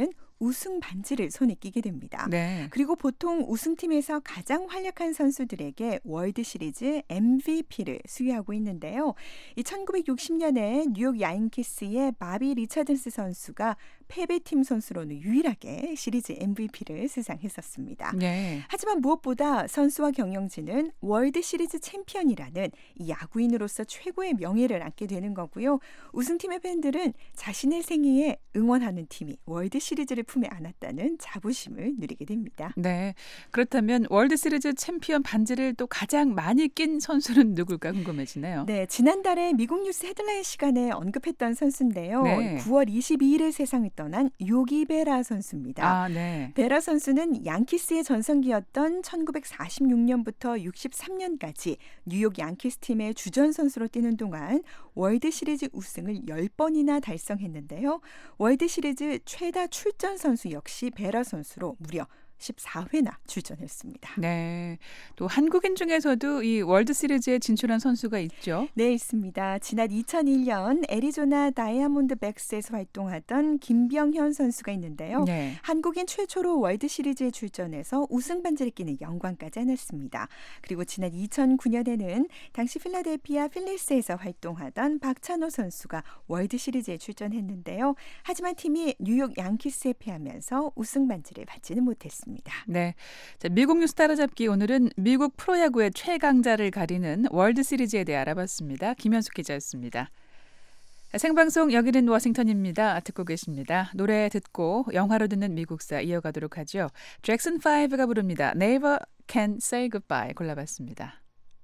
우승 반지를 손에 끼게 됩니다. 네. 그리고 보통 우승팀에서 가장 활약한 선수들에게 월드 시리즈 엠브이피를 수여하고 있는데요. 이 천구백육십 년에 뉴욕 양키스의 바비 리차든스 선수가 패배팀 선수로는 유일하게 시리즈 엠브이피를 수상했었습니다. 네. 하지만 무엇보다 선수와 경영진은 월드 시리즈 챔피언이라는 이 야구인으로서 최고의 명예를 안게 되는 거고요. 우승팀의 팬들은 자신의 생애에 응원하는 팀이 월드 시리즈를 품에 안았다는 자부심을 누리게 됩니다. 네. 그렇다면 월드 시리즈 챔피언 반지를 또 가장 많이 낀 선수는 누굴까 궁금해지네요. 네, 지난달에 미국 뉴스 헤드라인 시간에 언급했던 선수인데요. 네. 구월 이십이일에 세상을 떠난 요기 베라 선수입니다. 아, 네. 베라 선수는 양키스의 전성기였던 천구백사십육 년부터 육십삼 년까지 뉴욕 양키스 팀의 주전 선수로 뛰는 동안 월드 시리즈 우승을 열 번이나 달성했는데요. 월드 시리즈 최다 출전 선수 역시 베라 선수로 무려 십사 회나 출전했습니다. 네. 또 한국인 중에서도 이 월드 시리즈에 진출한 선수가 있죠. 네, 있습니다. 지난 이천일 년 애리조나 다이아몬드백스에서 활동하던 김병현 선수가 있는데요. 네. 한국인 최초로 월드 시리즈에 출전해서 우승 반지를 끼는 영광까지 안았습니다. 그리고 지난 이천구 년에는 당시 필라델피아 필리스에서 활동하던 박찬호 선수가 월드 시리즈에 출전했는데요. 하지만 팀이 뉴욕 양키스에 패하면서 우승 반지를 받지는 못했습니다. 네, 자, 미국 뉴스 따라잡기 오늘은 미국 프로야구의 최강자를 가리는 월드 시리즈에 대해 알아봤습니다. 김현숙 기자였습니다. 생방송 여기는 워싱턴입니다. 듣고 계십니다. 노래 듣고 영화로 듣는 미국사 이어가도록 하죠. 잭슨 파이브가 부릅니다. Never Can Say Goodbye 골라봤습니다.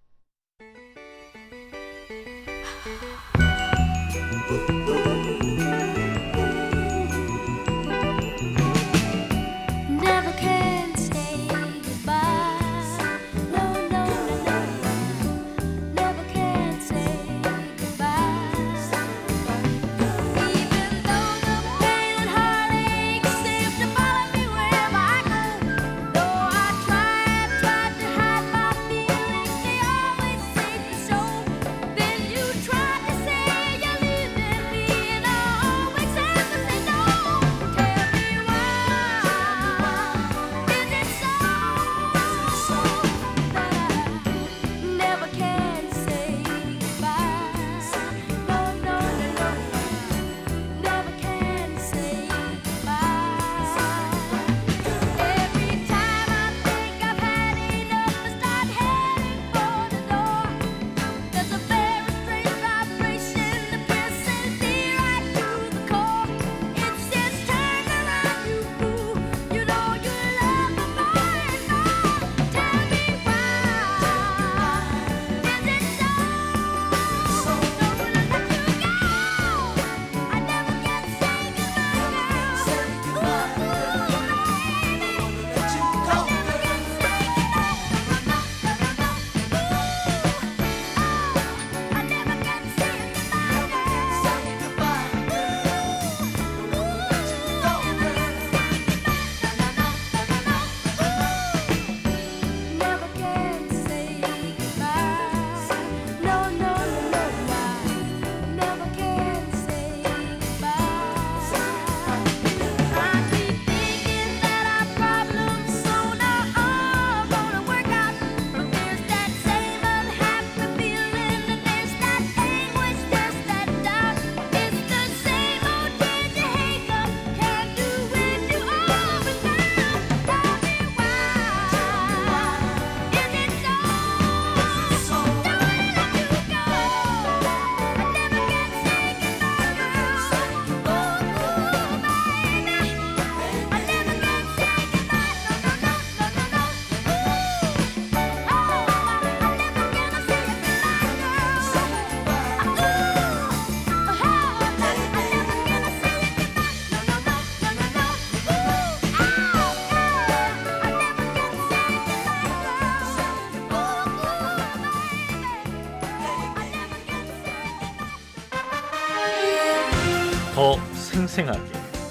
더 생생하게,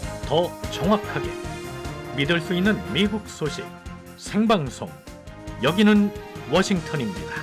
더 정확하게 믿을 수 있는 미국 소식 생방송. 여기는 워싱턴입니다.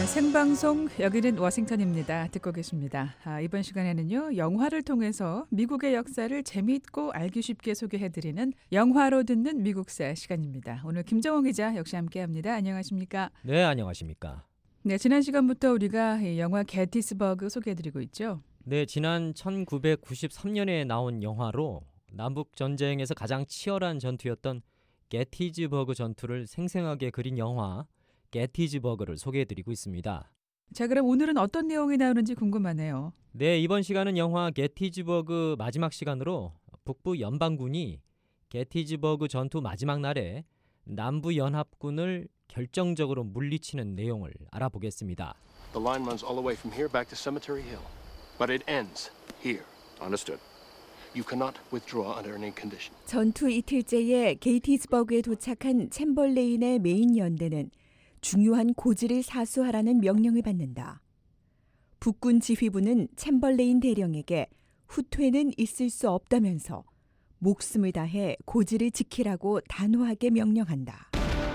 생방송 여기는 워싱턴입니다. 듣고 계십니다. 아, 이번 시간에는요. 영화를 통해서 미국의 역사를 재미있고 알기 쉽게 소개해드리는 영화로 듣는 미국사 시간입니다. 오늘 김정원 기자 역시 함께합니다. 안녕하십니까? 네, 안녕하십니까? 네, 지난 시간부터 우리가 이 영화 게티스버그 소개해드리고 있죠. 네, 지난 천구백구십삼 년에 나온 영화로 남북 전쟁에서 가장 치열한 전투였던 게티즈버그 전투를 생생하게 그린 영화 게티즈버그를 소개해드리고 있습니다. 자, 그럼 오늘은 어떤 내용이 나오는지 궁금하네요. 네, 이번 시간은 영화 게티즈버그 마지막 시간으로 북부 연방군이 게티즈버그 전투 마지막 날에 남부 연합군을 결정적으로 물리치는 내용을 알아보겠습니다. The line runs all the way from here back to Cemetery Hill, but it ends here. Understood. You cannot withdraw under any condition. 전투 이틀째에 게티즈버그에 도착한 챔벌레인의 메인 연대는 중요한 고지를 사수하라는 명령을 받는다. 북군 지휘부는 챔벌레인 대령에게 후퇴는 있을 수 없다면서 목숨을 다해 고지를 지키라고 단호하게 명령한다.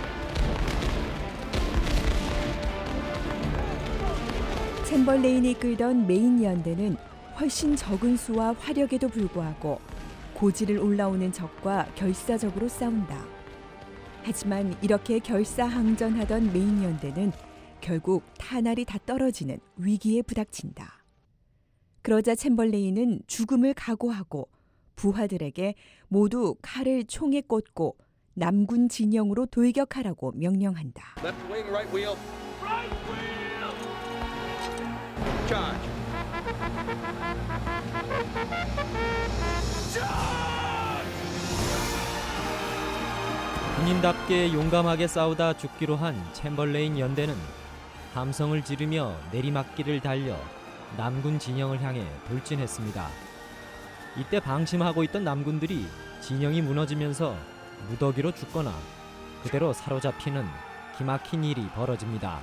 챔벌레인이 이끌던 메인 연대는 훨씬 적은 수와 화력에도 불구하고 고지를 올라오는 적과 결사적으로 싸운다. 하지만 이렇게 결사항전하던 메인 연대는 결국 탄알이 다 떨어지는 위기에 부닥친다. 그러자 챔벌레인은 죽음을 각오하고 부하들에게 모두 칼을 총에 꽂고 남군 진영으로 돌격하라고 명령한다. Left wing, right wheel. Right wheel. Charge. 군인답게 용감하게 싸우다 죽기로 한 챔벌레인 연대는 함성을 지르며 내리막길을 달려 남군 진영을 향해 돌진했습니다. 이때 방심하고 있던 남군들이 진영이 무너지면서 무더기로 죽거나 그대로 사로잡히는 기막힌 일이 벌어집니다.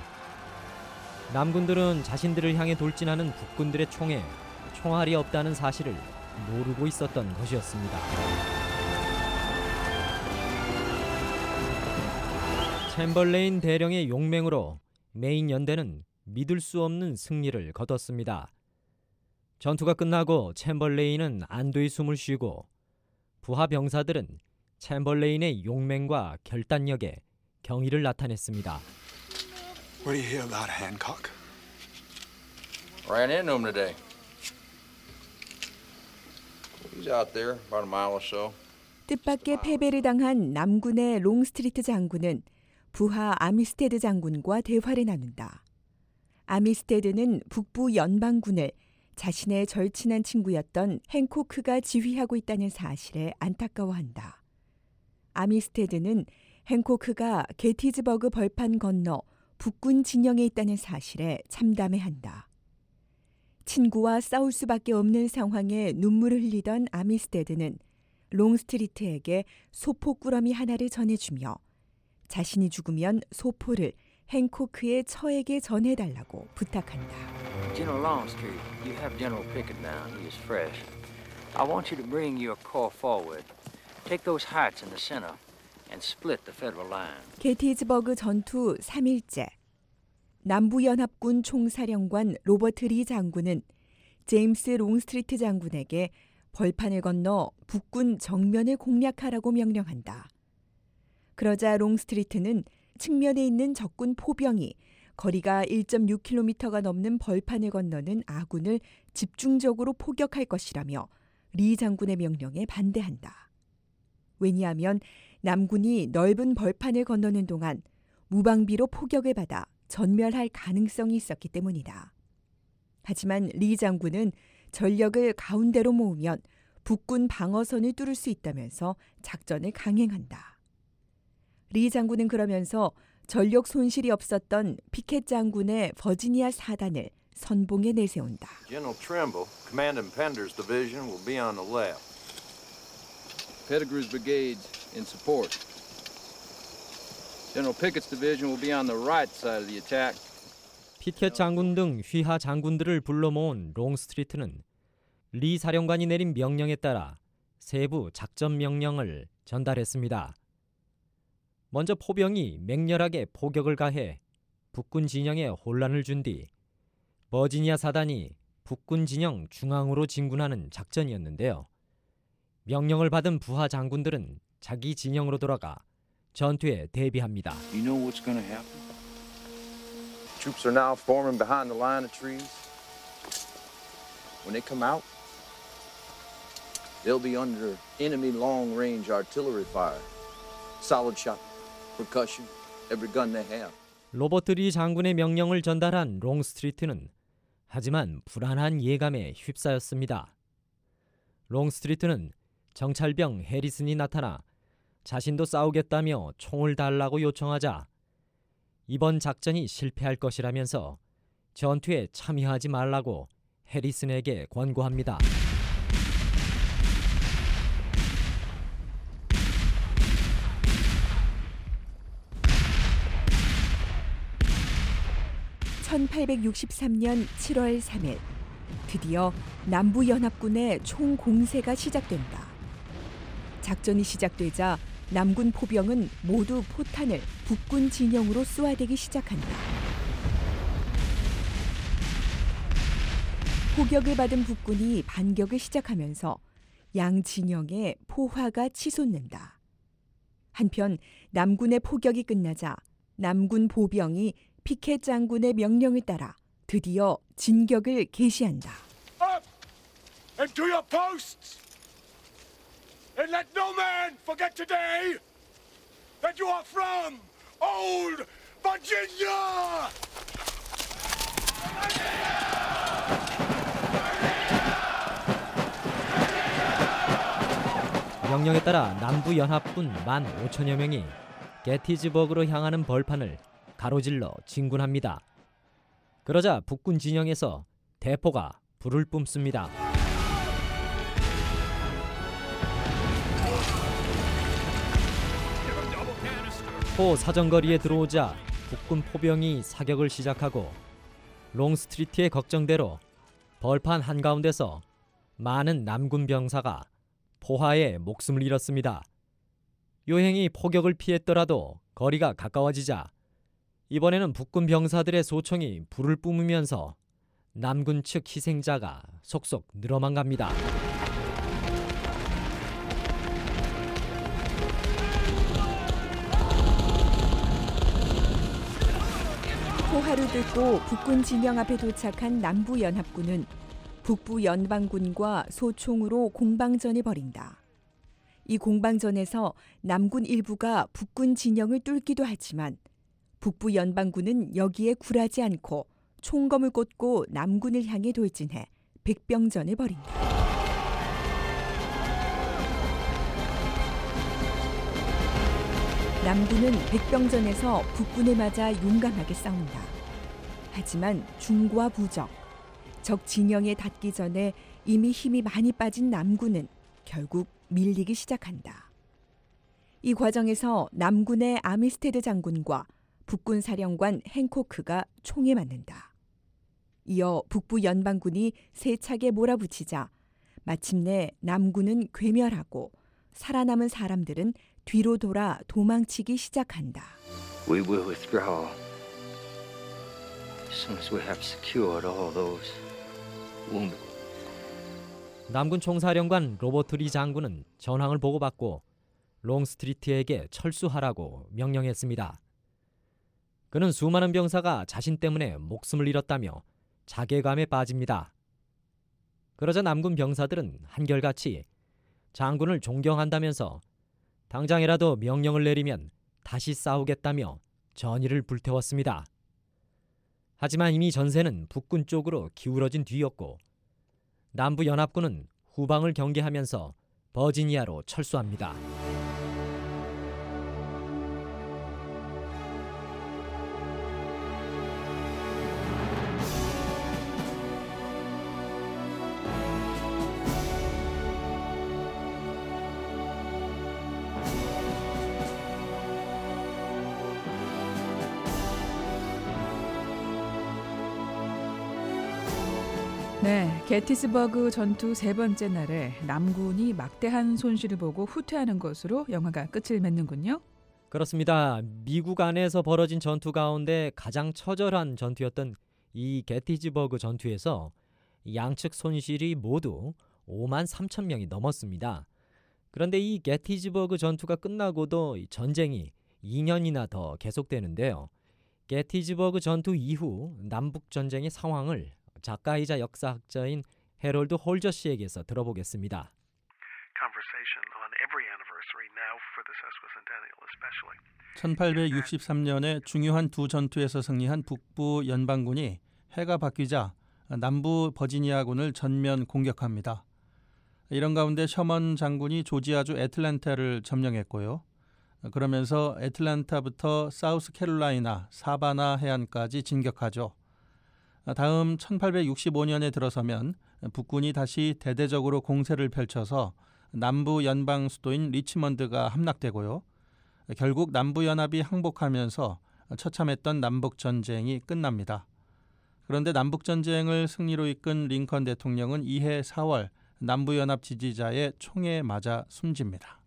남군들은 자신들을 향해 돌진하는 북군들의 총에 총알이 없다는 사실을 모르고 있었던 것이었습니다. 챔벌레인 대령의 용맹으로 메인 연대는 믿을 수 없는 승리를 거뒀습니다. 전투가 끝나고 챔벌레인은 안도의 숨을 쉬고 부하 병사들은 챔벌레인의 용맹과 결단력에 경의를 나타냈습니다. What do you hear about Hancock? Ran into him today. He's out there about a mile or so. 뜻밖의 패배를 당한 남군의 롱스트리트 장군은 부하 아미스테드 장군과 대화를 나눈다. 아미스테드는 북부 연방군을 자신의 절친한 친구였던 행코크가 지휘하고 있다는 사실에 안타까워한다. 아미스테드는 행코크가 게티즈버그 벌판 건너 북군 진영에 있다는 사실에 참담해한다. 친구와 싸울 수밖에 없는 상황에 눈물을 흘리던 아미스테드는 롱스트리트에게 소포 꾸러미 하나를 전해주며 자신이 죽으면 소포를 행코크의 처에게 전해달라고 부탁한다. General Longstreet, you have General Pickett now. He is fresh. I want you to bring your corps forward. Take those heights in the center and split the Federal line. 게티즈버그 전투 삼 일째. 남부연합군 총사령관 로버트 리 장군은 제임스 롱스트리트 장군에게 벌판을 건너 북군 정면을 공략하라고 명령한다. 그러자 롱스트리트는 측면에 있는 적군 포병이 거리가 일 점 육 킬로미터가 넘는 벌판을 건너는 아군을 집중적으로 포격할 것이라며 리 장군의 명령에 반대한다. 왜냐하면 남군이 넓은 벌판을 건너는 동안 무방비로 포격을 받아 전멸할 가능성이 있었기 때문이다. 하지만 리 장군은 전력을 가운데로 모으면 북군 방어선을 뚫을 수 있다면서 작전을 강행한다. 리 장군은 그러면서 전력 손실이 없었던 피켓 장군의 버지니아 사단을 선봉에 내세운다. General Trimble, commanding Pender's division, will be on the left. Pettigrew's brigades in support. General Pickett's division will be on the right side of the attack. 피켓 장군 등 휘하 장군들을 불러 모은 롱스트리트는 리 사령관이 내린 명령에 따라 세부 작전 명령을 전달했습니다. 먼저 포병이 맹렬하게 포격을 가해 북군 진영에 혼란을 준 뒤 버지니아 사단이 북군 진영 중앙으로 진군하는 작전이었는데요. 명령을 받은 부하 장군들은 자기 진영으로 돌아가 전투에 대비합니다. You know what's going to happen? Troops are now forming behind the line of trees. When they come out, they'll be under enemy long-range artillery fire. Solid shot, percussion, every gun they have. 로버트 리 장군의 명령을 전달한 롱스트리트는 하지만 불안한 예감에 휩싸였습니다. 롱스트리트는 정찰병 해리슨이 나타나 자신도 싸우겠다며 총을 달라고 요청하자 이번 작전이 실패할 것이라면서 전투에 참여하지 말라고 해리슨에게 권고합니다. 천팔백육십삼 년 칠월 삼 일 드디어 남부연합군의 총공세가 시작된다. 작전이 시작되자 남군 포병은 모두 포탄을 북군 진영으로 쏘아대기 시작한다. 포격을 받은 북군이 반격을 시작하면서 양 진영에 포화가 치솟는다. 한편 남군의 포격이 끝나자 남군 보병이 피켓 장군의 명령을 따라 드디어 진격을 개시한다. Up and to your posts, and let no man forget today that you are from old Virginia. 명령에 따라 남부 연합군 만 오천여 명이 게티즈버그로 향하는 벌판을 가로질러 진군합니다. 그러자 북군 진영에서 대포가 불을 뿜습니다. 포 사정거리에 들어오자 북군 포병이 사격을 시작하고 롱스트리트의 걱정대로 벌판 한가운데서 많은 남군 병사가 포화에 목숨을 잃었습니다. 요행이 포격을 피했더라도 거리가 가까워지자 이번에는 북군 병사들의 소총이 불을 뿜으면서 남군 측 희생자가 속속 늘어만 갑니다. 포화를 뚫고 북군 진영 앞에 도착한 남부연합군은 북부연방군과 소총으로 공방전을 벌인다. 이 공방전에서 남군 일부가 북군 진영을 뚫기도 하지만 북부연방군은 여기에 굴하지 않고 총검을 꽂고 남군을 향해 돌진해 백병전을 벌인다. 남군은 백병전에서 북군을 맞아 용감하게 싸운다. 하지만 중과 부적, 적 진영에 닿기 전에 이미 힘이 많이 빠진 남군은 결국 밀리기 시작한다. 이 과정에서 남군의 아미스테드 장군과 북군 사령관 행코크가 총에 맞는다. 이어 북부 연방군이 세차게 몰아붙이자 마침내 남군은 괴멸하고 살아남은 사람들은 뒤로 돌아 도망치기 시작한다. We will withdraw as soon as we have secured all those wounded. 남군 총사령관 로버트 리 장군은 전황을 보고받고 롱스트리트에게 철수하라고 명령했습니다. 그는 수많은 병사가 자신 때문에 목숨을 잃었다며 자괴감에 빠집니다. 그러자 남군 병사들은 한결같이 장군을 존경한다면서 당장이라도 명령을 내리면 다시 싸우겠다며 전의를 불태웠습니다. 하지만 이미 전세는 북군 쪽으로 기울어진 뒤였고 남부 연합군은 후방을 경계하면서 버지니아로 철수합니다. 네, 게티스버그 전투 세 번째 날에 남군이 막대한 손실을 보고 후퇴하는 것으로 영화가 끝을 맺는군요. 그렇습니다. 미국 안에서 벌어진 전투 가운데 가장 처절한 전투였던 이 게티즈버그 전투에서 양측 손실이 모두 오만 삼천 명이 넘었습니다. 그런데 이 게티즈버그 전투가 끝나고도 이 전쟁이 이 년이나 더 계속되는데요. 게티즈버그 전투 이후 남북전쟁의 상황을 작가이자 역사학자인 해롤드 홀저 씨에게서 들어보겠습니다. Conversation on every anniversary now for the sesquicentennial especially. 천팔백육십삼 년에 중요한 두 전투에서 승리한 북부 연방군이 해가 바뀌자 남부 버지니아군을 전면 공격합니다. 이런 가운데 셔먼 장군이 조지아주 애틀랜타를 점령했고요. 그러면서 애틀랜타부터 사우스캐롤라이나 사바나 해안까지 진격하죠. 다음 천팔백육십오 년에 들어서면 북군이 다시 대대적으로 공세를 펼쳐서 남부 연방 수도인 리치먼드가 함락되고요. 결국 남부연합이 항복하면서 처참했던 남북전쟁이 끝납니다. 그런데 남북전쟁을 승리로 이끈 링컨 대통령은 이해 사월 남부연합 지지자의 총에 맞아 숨집니다.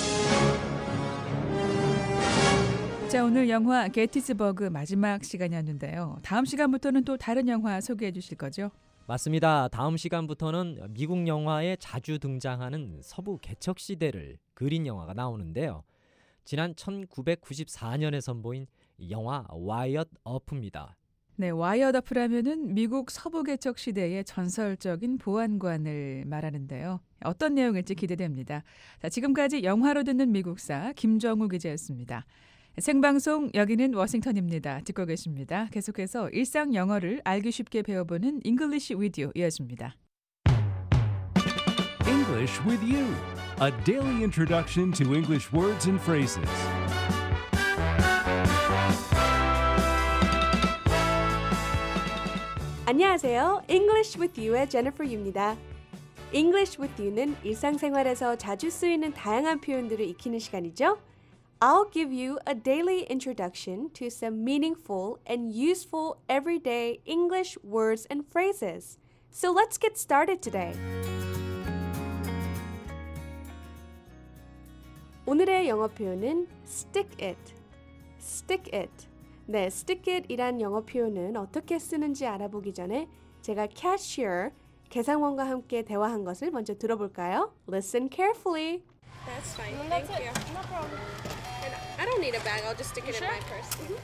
자, 오늘 영화 게티즈버그 마지막 시간이었는데요. 다음 시간부터는 또 다른 영화 소개해 주실 거죠? 맞습니다. 다음 시간부터는 미국 영화에 자주 등장하는 서부 개척 시대를 그린 영화가 나오는데요. 지난 천구백구십사 년에 선보인 영화 와이엇 어프입니다. 네, 와이엇 어프라면은 미국 서부 개척 시대의 전설적인 보안관을 말하는데요. 어떤 내용일지 기대됩니다. 자, 지금까지 영화로 듣는 미국사 김정우 기자였습니다. 생방송 여기는 워싱턴입니다. 듣고 계십니다. 계속해서 일상 영어를 알기 쉽게 배워보는 English with You 이어집니다. English with You, a daily introduction to English words and phrases. 안녕하세요. English with You의 Jennifer Yu입니다. English with You는 일상생활에서 자주 쓰이는 다양한 표현들을 익히는 시간이죠. I'll give you a daily introduction to some meaningful and useful everyday English words and phrases. So let's get started today. 오늘의 영어 표현은 stick it. stick it. 네, stick it 이란 영어 표현은 어떻게 쓰는지 알아보기 전에 제가 cashier, 계산원과 함께 대화한 것을 먼저 들어볼까요? Listen carefully. That's fine. Thank you. No problem. And I don't need a bag. I'll just stick it in my purse. Mm-hmm.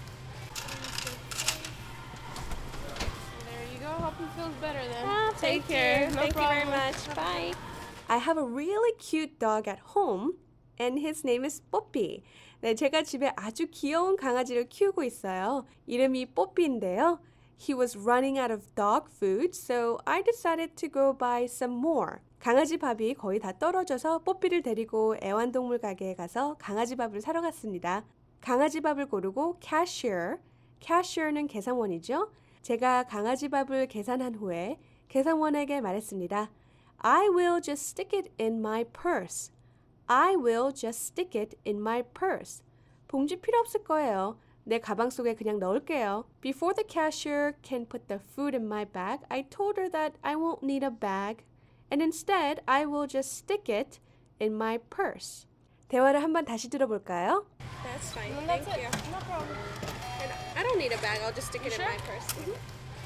There you go. Hope it feels better then. Ah, Take thank care. you. No Thank problem. you very much. Bye. I have a really cute dog at home, and his name is Poppy. 네, 제가 집에 아주 귀여운 강아지를 키우고 있어요. 이름이 뽀삐인데요. He was running out of dog food, so I decided to go buy some more. 강아지 밥이 거의 다 떨어져서 뽀삐를 데리고 애완동물 가게에 가서 강아지 밥을 사러 갔습니다. 강아지 밥을 고르고 cashier, cashier는 계산원이죠. 제가 강아지 밥을 계산한 후에 계산원에게 말했습니다. I will just stick it in my purse. I will just stick it in my purse. 봉지 필요 없을 거예요. 내 가방 속에 그냥 넣을게요. Before the cashier can put the food in my bag, I told her that I won't need a bag. And instead, I will just stick it in my purse. 대화를 한번 다시 들어볼까요? That's fine. Mm, Thank that's you. it. No problem. And I don't need a bag. I'll just stick You it sure? in my purse. Mm-hmm.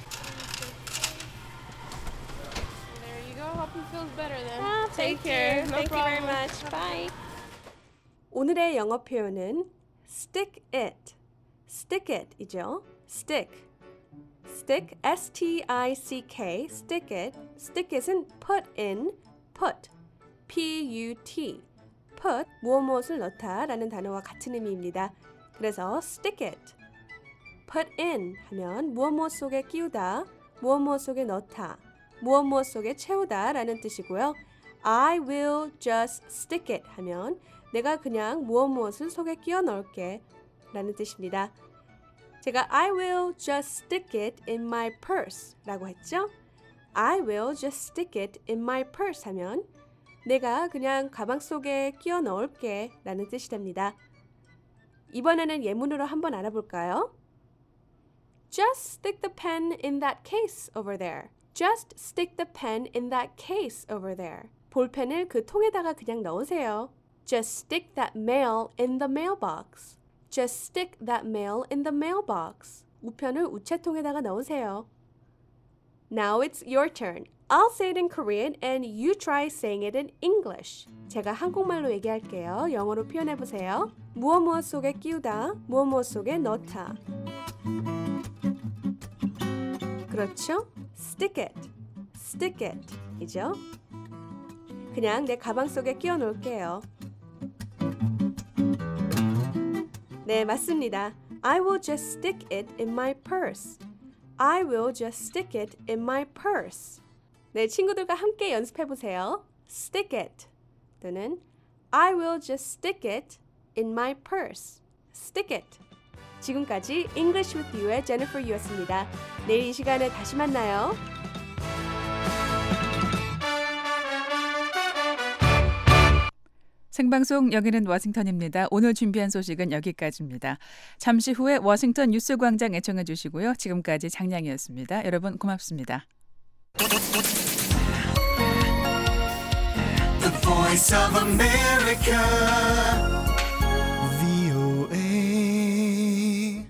There you go. Hope it feels better then. Ah, Take thank care. you. No Thank you very problem. much. Bye. 오늘의 영어 표현은 stick it. stick it 이죠. stick. stick, S T I C K, stick it. stick it은 put in, put, P U T. put, 무엇 무엇을 넣다 라는 단어와 같은 의미입니다. 그래서 stick it. put in 하면 무엇 무엇 속에 끼우다, 무엇 무엇 속에 넣다, 무엇 무엇 속에 채우다 라는 뜻이고요. I will just stick it 하면 내가 그냥 무엇 무엇을 속에 끼워 넣을게 라는 뜻입니다. 제가 I will just stick it in my purse 라고 했죠? I will just stick it in my purse 하면 내가 그냥 가방 속에 끼워 넣을게 라는 뜻이 됩니다. 이번에는 예문으로 한번 알아볼까요? Just stick the pen in that case over there. Just stick the pen in that case over there. 볼펜을 그 통에다가 그냥 넣으세요. Just stick that mail in the mailbox. just stick that mail in the mailbox. 우편을 우체통에다가 넣으세요. Now it's your turn. I'll say it in Korean and you try saying it in English. 제가 한국말로 얘기할게요. 영어로 표현해보세요. 무엇 무엇 속에 끼우다, 무엇 무엇 속에 넣다. 그렇죠? Stick it, stick it 이죠? 그냥 내 가방 속에 끼워 놓을게요. 네, 맞습니다. I will just stick it in my purse. I will just stick it in my purse. 네, 친구들과 함께 연습해보세요. Stick it 또는 I will just stick it in my purse. Stick it. 지금까지 English with You의 Jennifer Yu였습니다. 내일 이 시간에 다시 만나요. 생방송 여기는 워싱턴입니다. 오늘 준비한 소식은 여기까지입니다. 잠시 후에 워싱턴 뉴스광장 애청해 주시고요. 지금까지 장량이었습니다. 여러분 고맙습니다. The Voice of America. 브이오에이.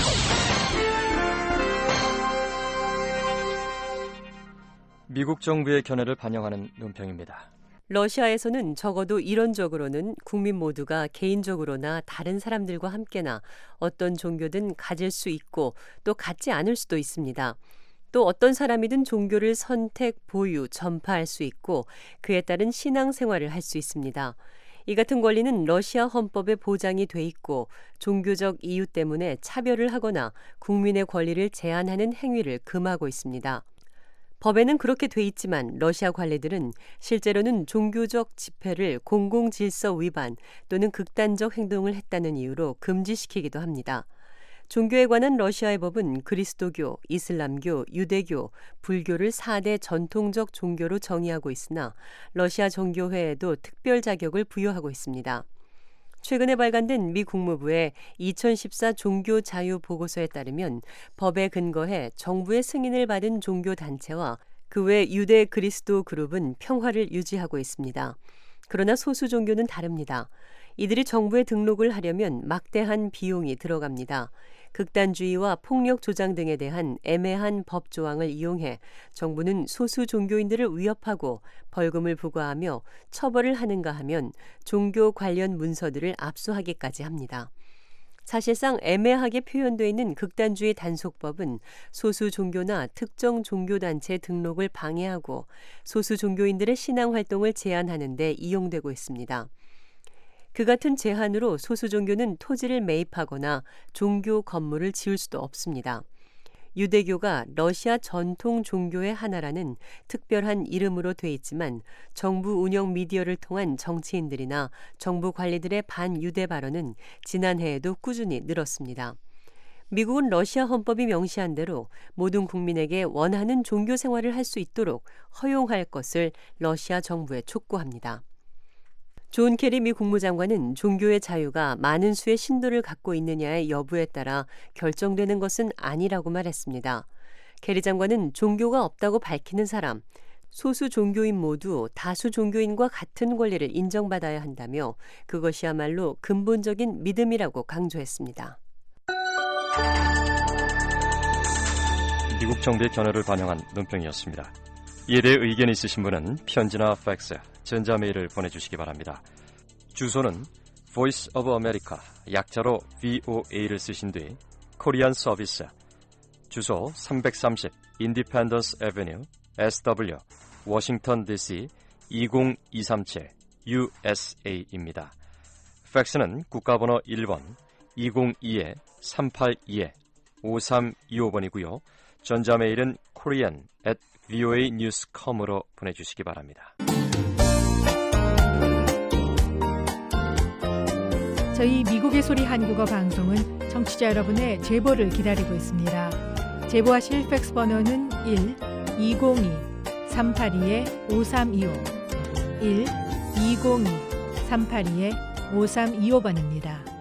미국 정부의 견해를 반영하는 논평입니다. 러시아에서는 적어도 이론적으로는 국민 모두가 개인적으로나 다른 사람들과 함께나 어떤 종교든 가질 수 있고 또 갖지 않을 수도 있습니다. 또 어떤 사람이든 종교를 선택, 보유, 전파할 수 있고 그에 따른 신앙생활을 할 수 있습니다. 이 같은 권리는 러시아 헌법에 보장이 돼 있고 종교적 이유 때문에 차별을 하거나 국민의 권리를 제한하는 행위를 금하고 있습니다. 법에는 그렇게 돼 있지만 러시아 관리들은 실제로는 종교적 집회를 공공질서 위반 또는 극단적 행동을 했다는 이유로 금지시키기도 합니다. 종교에 관한 러시아의 법은 그리스도교, 이슬람교, 유대교, 불교를 사 대 전통적 종교로 정의하고 있으나 러시아 정교회에도 특별 자격을 부여하고 있습니다. 최근에 발간된 미 국무부의 이천십사 종교 자유 보고서에 따르면 법에 근거해 정부의 승인을 받은 종교 단체와 그 외 유대 그리스도 그룹은 평화를 유지하고 있습니다. 그러나 소수 종교는 다릅니다. 이들이 정부에 등록을 하려면 막대한 비용이 들어갑니다. 극단주의와 폭력 조장 등에 대한 애매한 법 조항을 이용해 정부는 소수 종교인들을 위협하고 벌금을 부과하며 처벌을 하는가 하면 종교 관련 문서들을 압수하기까지 합니다. 사실상 애매하게 표현되어 있는 극단주의 단속법은 소수 종교나 특정 종교단체 등록을 방해하고 소수 종교인들의 신앙활동을 제한하는 데 이용되고 있습니다. 그 같은 제한으로 소수 종교는 토지를 매입하거나 종교 건물을 지을 수도 없습니다. 유대교가 러시아 전통 종교의 하나라는 특별한 이름으로 돼 있지만 정부 운영 미디어를 통한 정치인들이나 정부 관리들의 반유대 발언은 지난해에도 꾸준히 늘었습니다. 미국은 러시아 헌법이 명시한 대로 모든 국민에게 원하는 종교 생활을 할 수 있도록 허용할 것을 러시아 정부에 촉구합니다. 존 케리 미 국무장관은 종교의 자유가 많은 수의 신도를 갖고 있느냐의 여부에 따라 결정되는 것은 아니라고 말했습니다. 케리 장관은 종교가 없다고 밝히는 사람, 소수 종교인 모두 다수 종교인과 같은 권리를 인정받아야 한다며 그것이야말로 근본적인 믿음이라고 강조했습니다. 미국 정부의 견해를 반영한 논평이었습니다. 이에 대해 의견이 있으신 분은 편지나 팩스, 전자메일을 보내주시기 바랍니다. 주소는 Voice of America, 약자로 브이오에이를 쓰신 뒤 코리안 서비스, 주소 삼백삼십 Independence Avenue, 에스더블유, 워싱턴 디씨 이공이삼칠 유에스에이입니다. 팩스는 국가번호 일 번 이공이 삼팔이 오삼이오 번이고요. 전자메일은 korean at 브이오에이 뉴스 닷컴으로 보내주시기 바랍니다. 저희 미국의 소리 한국어 방송은 청취자 여러분의 제보를 기다리고 있습니다. 제보하실 팩스 번호는 일 이공이 삼팔이 오삼이오 일 이공이 삼팔이 오삼이오 번입니다.